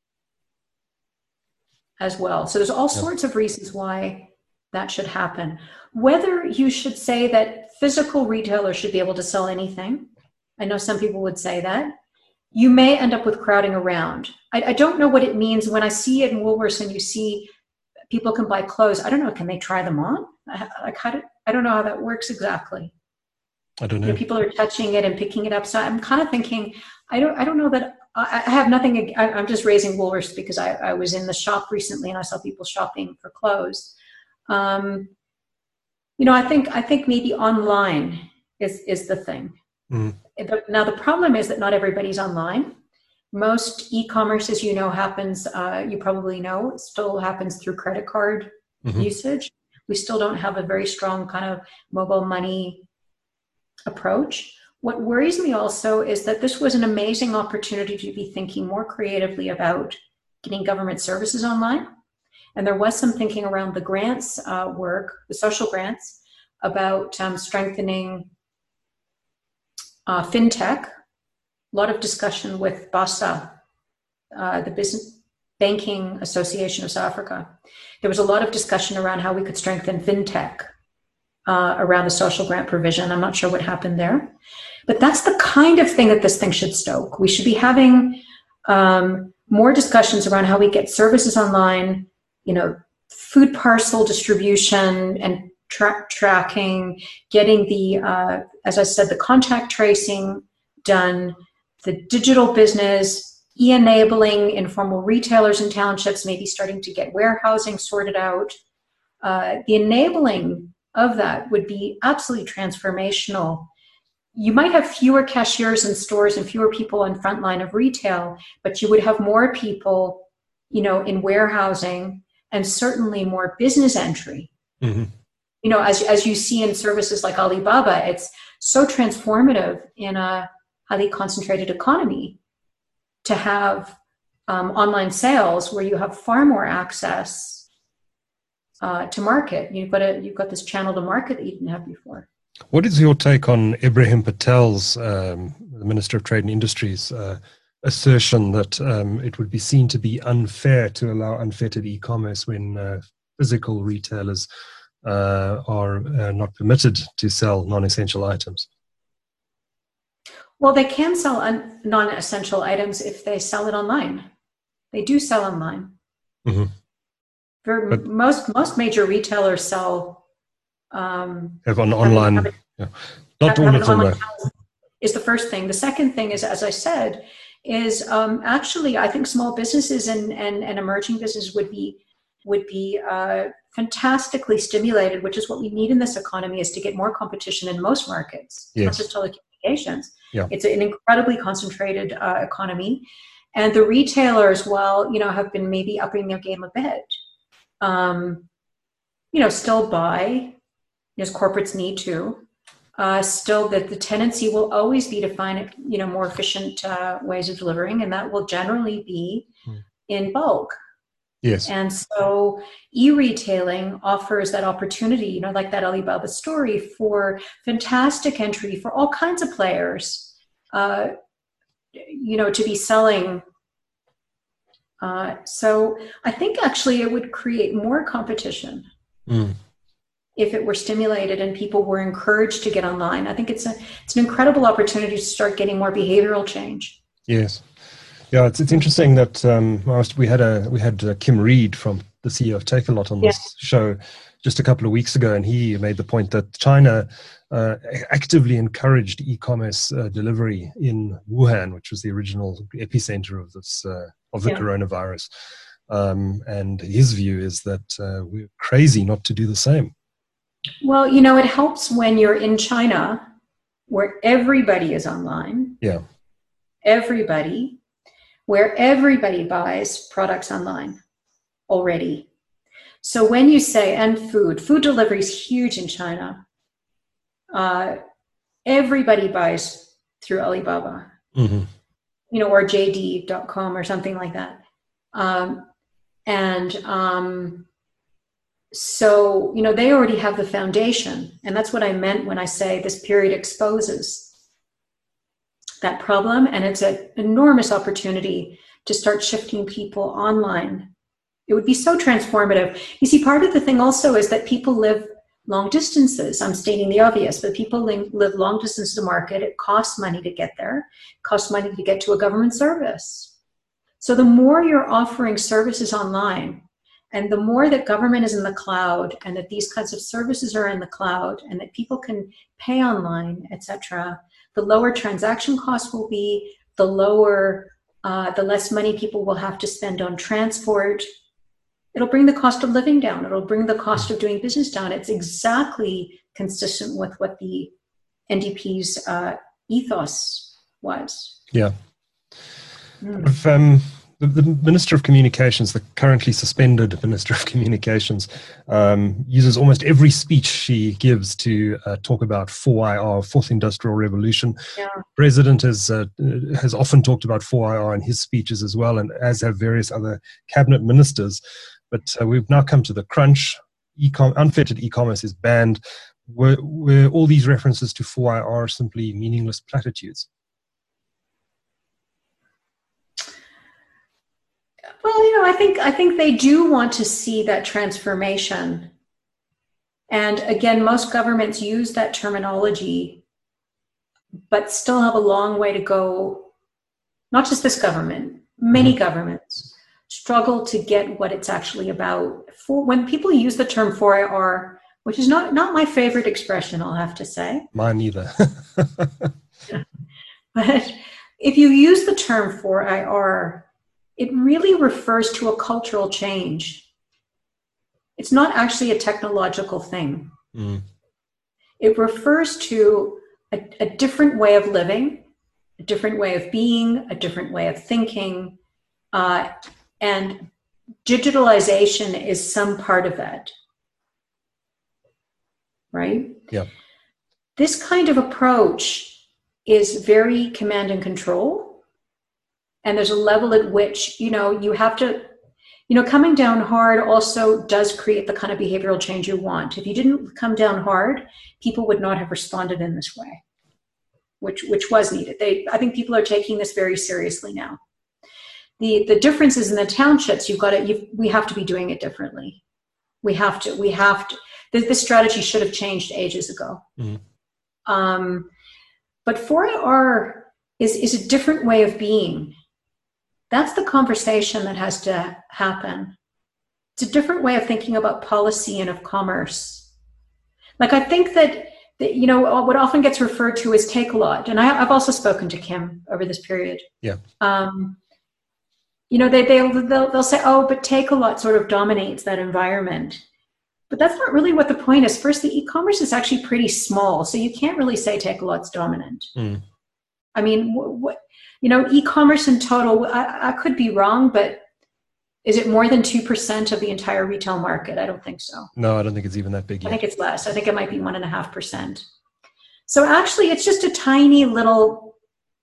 as well. So there's all sorts of reasons why that should happen. Whether you should say that physical retailers should be able to sell anything, I know some people would say that, you may end up with crowding around. I, I don't know what it means when I see it in Woolworths and you see people can buy clothes. I don't know, can they try them on? I, like how do, I don't know how that works exactly. I don't know. You know, people are touching it and picking it up. So I'm kind of thinking, I don't, I don't know that I, I have nothing. I, I'm just raising Woolworths because I, I was in the shop recently and I saw people shopping for clothes. Um, you know, I think, I think maybe online is, is the thing. Mm. Now, the problem is that not everybody's online. Most e-commerce, as you know, happens, uh, you probably know, it still happens through credit card mm-hmm. usage. We still don't have a very strong kind of mobile money approach. What worries me also is that this was an amazing opportunity to be thinking more creatively about getting government services online. And there was some thinking around the grants uh, work, the social grants, about um, strengthening uh, fintech. A lot of discussion with BASA, uh, the Business Banking Association of South Africa. There was a lot of discussion around how we could strengthen fintech uh, around the social grant provision. I'm not sure what happened there. But that's the kind of thing that this thing should stoke. We should be having um, more discussions around how we get services online, you know, food parcel distribution and tra- tracking, getting the, uh, as I said, the contact tracing done, the digital business, e-enabling informal retailers and townships, maybe starting to get warehousing sorted out. Uh, the enabling of that would be absolutely transformational. You might have fewer cashiers in stores and fewer people in front line of retail, but you would have more people, you know, in warehousing and certainly more business entry. Mm-hmm. You know, as, as you see in services like Alibaba, it's so transformative in a highly concentrated economy to have um, online sales where you have far more access uh, to market. You've got a, you've got this channel to market that you didn't have before. What is your take on Ibrahim Patel's, um, the Minister of Trade and Industries, uh, assertion that um, it would be seen to be unfair to allow unfettered e-commerce when uh, physical retailers uh, are uh, not permitted to sell non-essential items? Well, they can sell un- non-essential items if they sell it online. They do sell online. Mm-hmm. For but, most most major retailers sell. Um, have an online. Have, yeah. Not all of them. Is the first thing. The second thing is, as I said, is um, actually I think small businesses and, and, and emerging businesses would be would be uh, fantastically stimulated, which is what we need in this economy, is to get more competition in most markets, yes. Not just telecommunications. Yeah. It's an incredibly concentrated uh, economy, and the retailers, while you know have been maybe upping their game a bit, um, you know, still buy, as corporates need to. Uh, still, that the tendency will always be to find you know more efficient uh, ways of delivering, and that will generally be mm. in bulk. Yes. And so e-retailing offers that opportunity, you know, like that Alibaba story, for fantastic entry for all kinds of players, uh, you know, to be selling. Uh, so I think actually it would create more competition mm. if it were stimulated and people were encouraged to get online. I think it's a it's an incredible opportunity to start getting more behavioral change. Yes. Yeah, it's it's interesting that um, we had a we had uh, Kim Reed from the C E O of Takealot on this yeah. show just a couple of weeks ago, and he made the point that China uh, actively encouraged e-commerce uh, delivery in Wuhan, which was the original epicenter of this uh, of the yeah. coronavirus. Um, and his view is that uh, we're crazy not to do the same. Well, you know, it helps when you're in China, where everybody is online. Yeah. Everybody, where everybody buys products online already. So when you say, and food, food delivery is huge in China. Uh, everybody buys through Alibaba, mm-hmm. you know, or J D dot com or something like that. Um, and um, so, you know, they already have the foundation. And that's what I meant when I say this period exposes that problem. And it's an enormous opportunity to start shifting people online. It would be so transformative. You see, part of the thing also is that people live long distances. I'm stating the obvious, but people live long distance to market. It costs money to get there. It costs money to get to a government service. So the more you're offering services online, and the more that government is in the cloud, and that these kinds of services are in the cloud, and that people can pay online, et cetera, the lower transaction costs will be, the lower, uh, the less money people will have to spend on transport. It'll bring the cost of living down. It'll bring the cost of doing business down. It's exactly consistent with what the N D P's uh, ethos was. Yeah. Mm. If, um, the, the Minister of Communications, the currently suspended Minister of Communications, um, uses almost every speech she gives to uh, talk about four I R, Fourth Industrial Revolution. Yeah. President has uh, has often talked about four I R in his speeches as well, and as have various other cabinet ministers. But uh, we've now come to the crunch. E-com- unfettered e-commerce is banned, where, where all these references to four I R are simply meaningless platitudes. Well, you know, I think I think they do want to see that transformation. And again, most governments use that terminology, but still have a long way to go. Not just this government, many mm-hmm. governments struggle to get what it's actually about. For when people use the term four I R, which is not, not my favorite expression, I'll have to say. Mine neither. But if you use the term four I R, it really refers to a cultural change. It's not actually a technological thing. Mm. It refers to a, a different way of living, a different way of being, a different way of thinking, uh, and digitalization is some part of that, right? Yeah. This kind of approach is very command and control. And there's a level at which, you know, you have to, you know, coming down hard also does create the kind of behavioral change you want. If you didn't come down hard, people would not have responded in this way, which which was needed. They, I think people are taking this very seriously now. The the differences in the townships, you've got to, you've, we have to be doing it differently. We have to, we have to, this, this strategy should have changed ages ago. Mm-hmm. Um, but four I R is, is a different way of being. That's the conversation that has to happen. It's a different way of thinking about policy and of commerce. Like, I think that, that you know, what often gets referred to as Takealot, and I, I've also spoken to Kim over this period. Yeah. Um, you know, they, they'll, they'll, they'll say, oh, but Takealot sort of dominates that environment. But that's not really what the point is. First, the e-commerce is actually pretty small, so you can't really say Takealot's dominant. Mm. I mean, what, you know, e-commerce in total, I, I could be wrong, but is it more than two percent of the entire retail market? I don't think so. No, I don't think it's even that big yet. I think it's less. I think it might be one and a half percent. So actually, it's just a tiny little,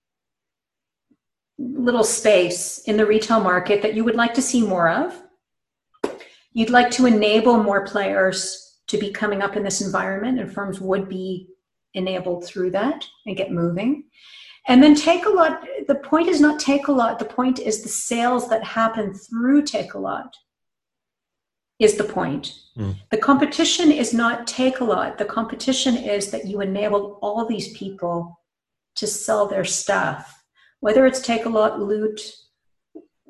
little space in the retail market that you would like to see more of. You'd like to enable more players to be coming up in this environment, and firms would be enabled through that and get moving. And then Takealot, the point is not Takealot, the point is the sales that happen through Takealot is the point. Mm. The competition is not Takealot. The competition is that you enable all these people to sell their stuff, whether it's Takealot, Loot,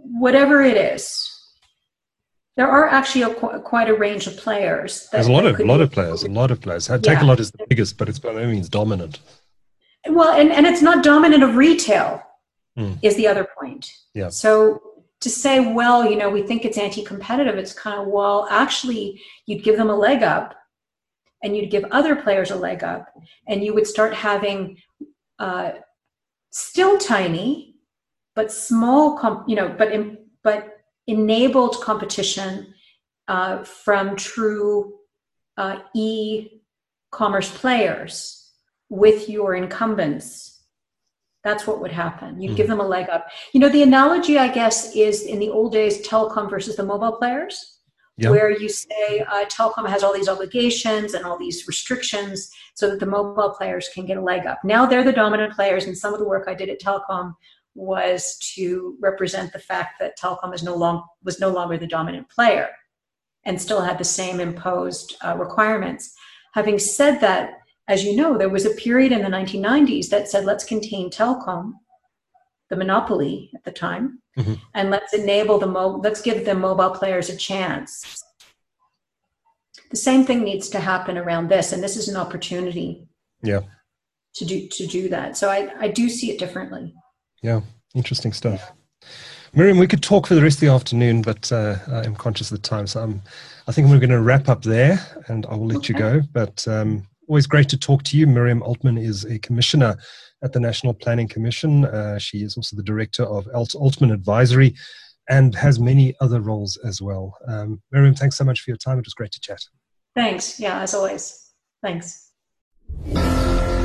whatever it is, there are actually a, quite a range of players. That, There's a lot of, lot be, of players, a lot of players. Take a Lot is the biggest, but it's by no means dominant. Well, and, and it's not dominant of retail, mm. is the other point. Yeah. So to say, well, you know, we think it's anti-competitive, it's kind of, well, actually, you'd give them a leg up, and you'd give other players a leg up, and you would start having uh, still tiny, but small, comp- you know, but in, but enabled competition uh, from true uh, e-commerce players with your incumbents. That's what would happen. You'd mm. give them a leg up. You know, the analogy, I guess, is in the old days, telecom versus the mobile players, yep. where you say uh, telecom has all these obligations and all these restrictions so that the mobile players can get a leg up. Now they're the dominant players, and some of the work I did at telecom was to represent the fact that telecom is no long, was no longer the dominant player and still had the same imposed uh, requirements. Having said that, as you know, there was a period in the nineteen nineties that said, let's contain telecom, the monopoly at the time, mm-hmm. and let's enable the, mo- let's give the mobile players a chance. The same thing needs to happen around this, and this is an opportunity yeah. to do to do that. So I, I do see it differently. Yeah, interesting stuff. Miriam, we could talk for the rest of the afternoon, but uh, I'm conscious of the time, so I'm, I think we're going to wrap up there, and I will let okay. you go. But um, always great to talk to you. Miriam Altman is a commissioner at the National Planning Commission. Uh, she is also the director of Alt- Altman Advisory and has many other roles as well. Um, Miriam, thanks so much for your time. It was great to chat. Thanks. Yeah, as always. Thanks.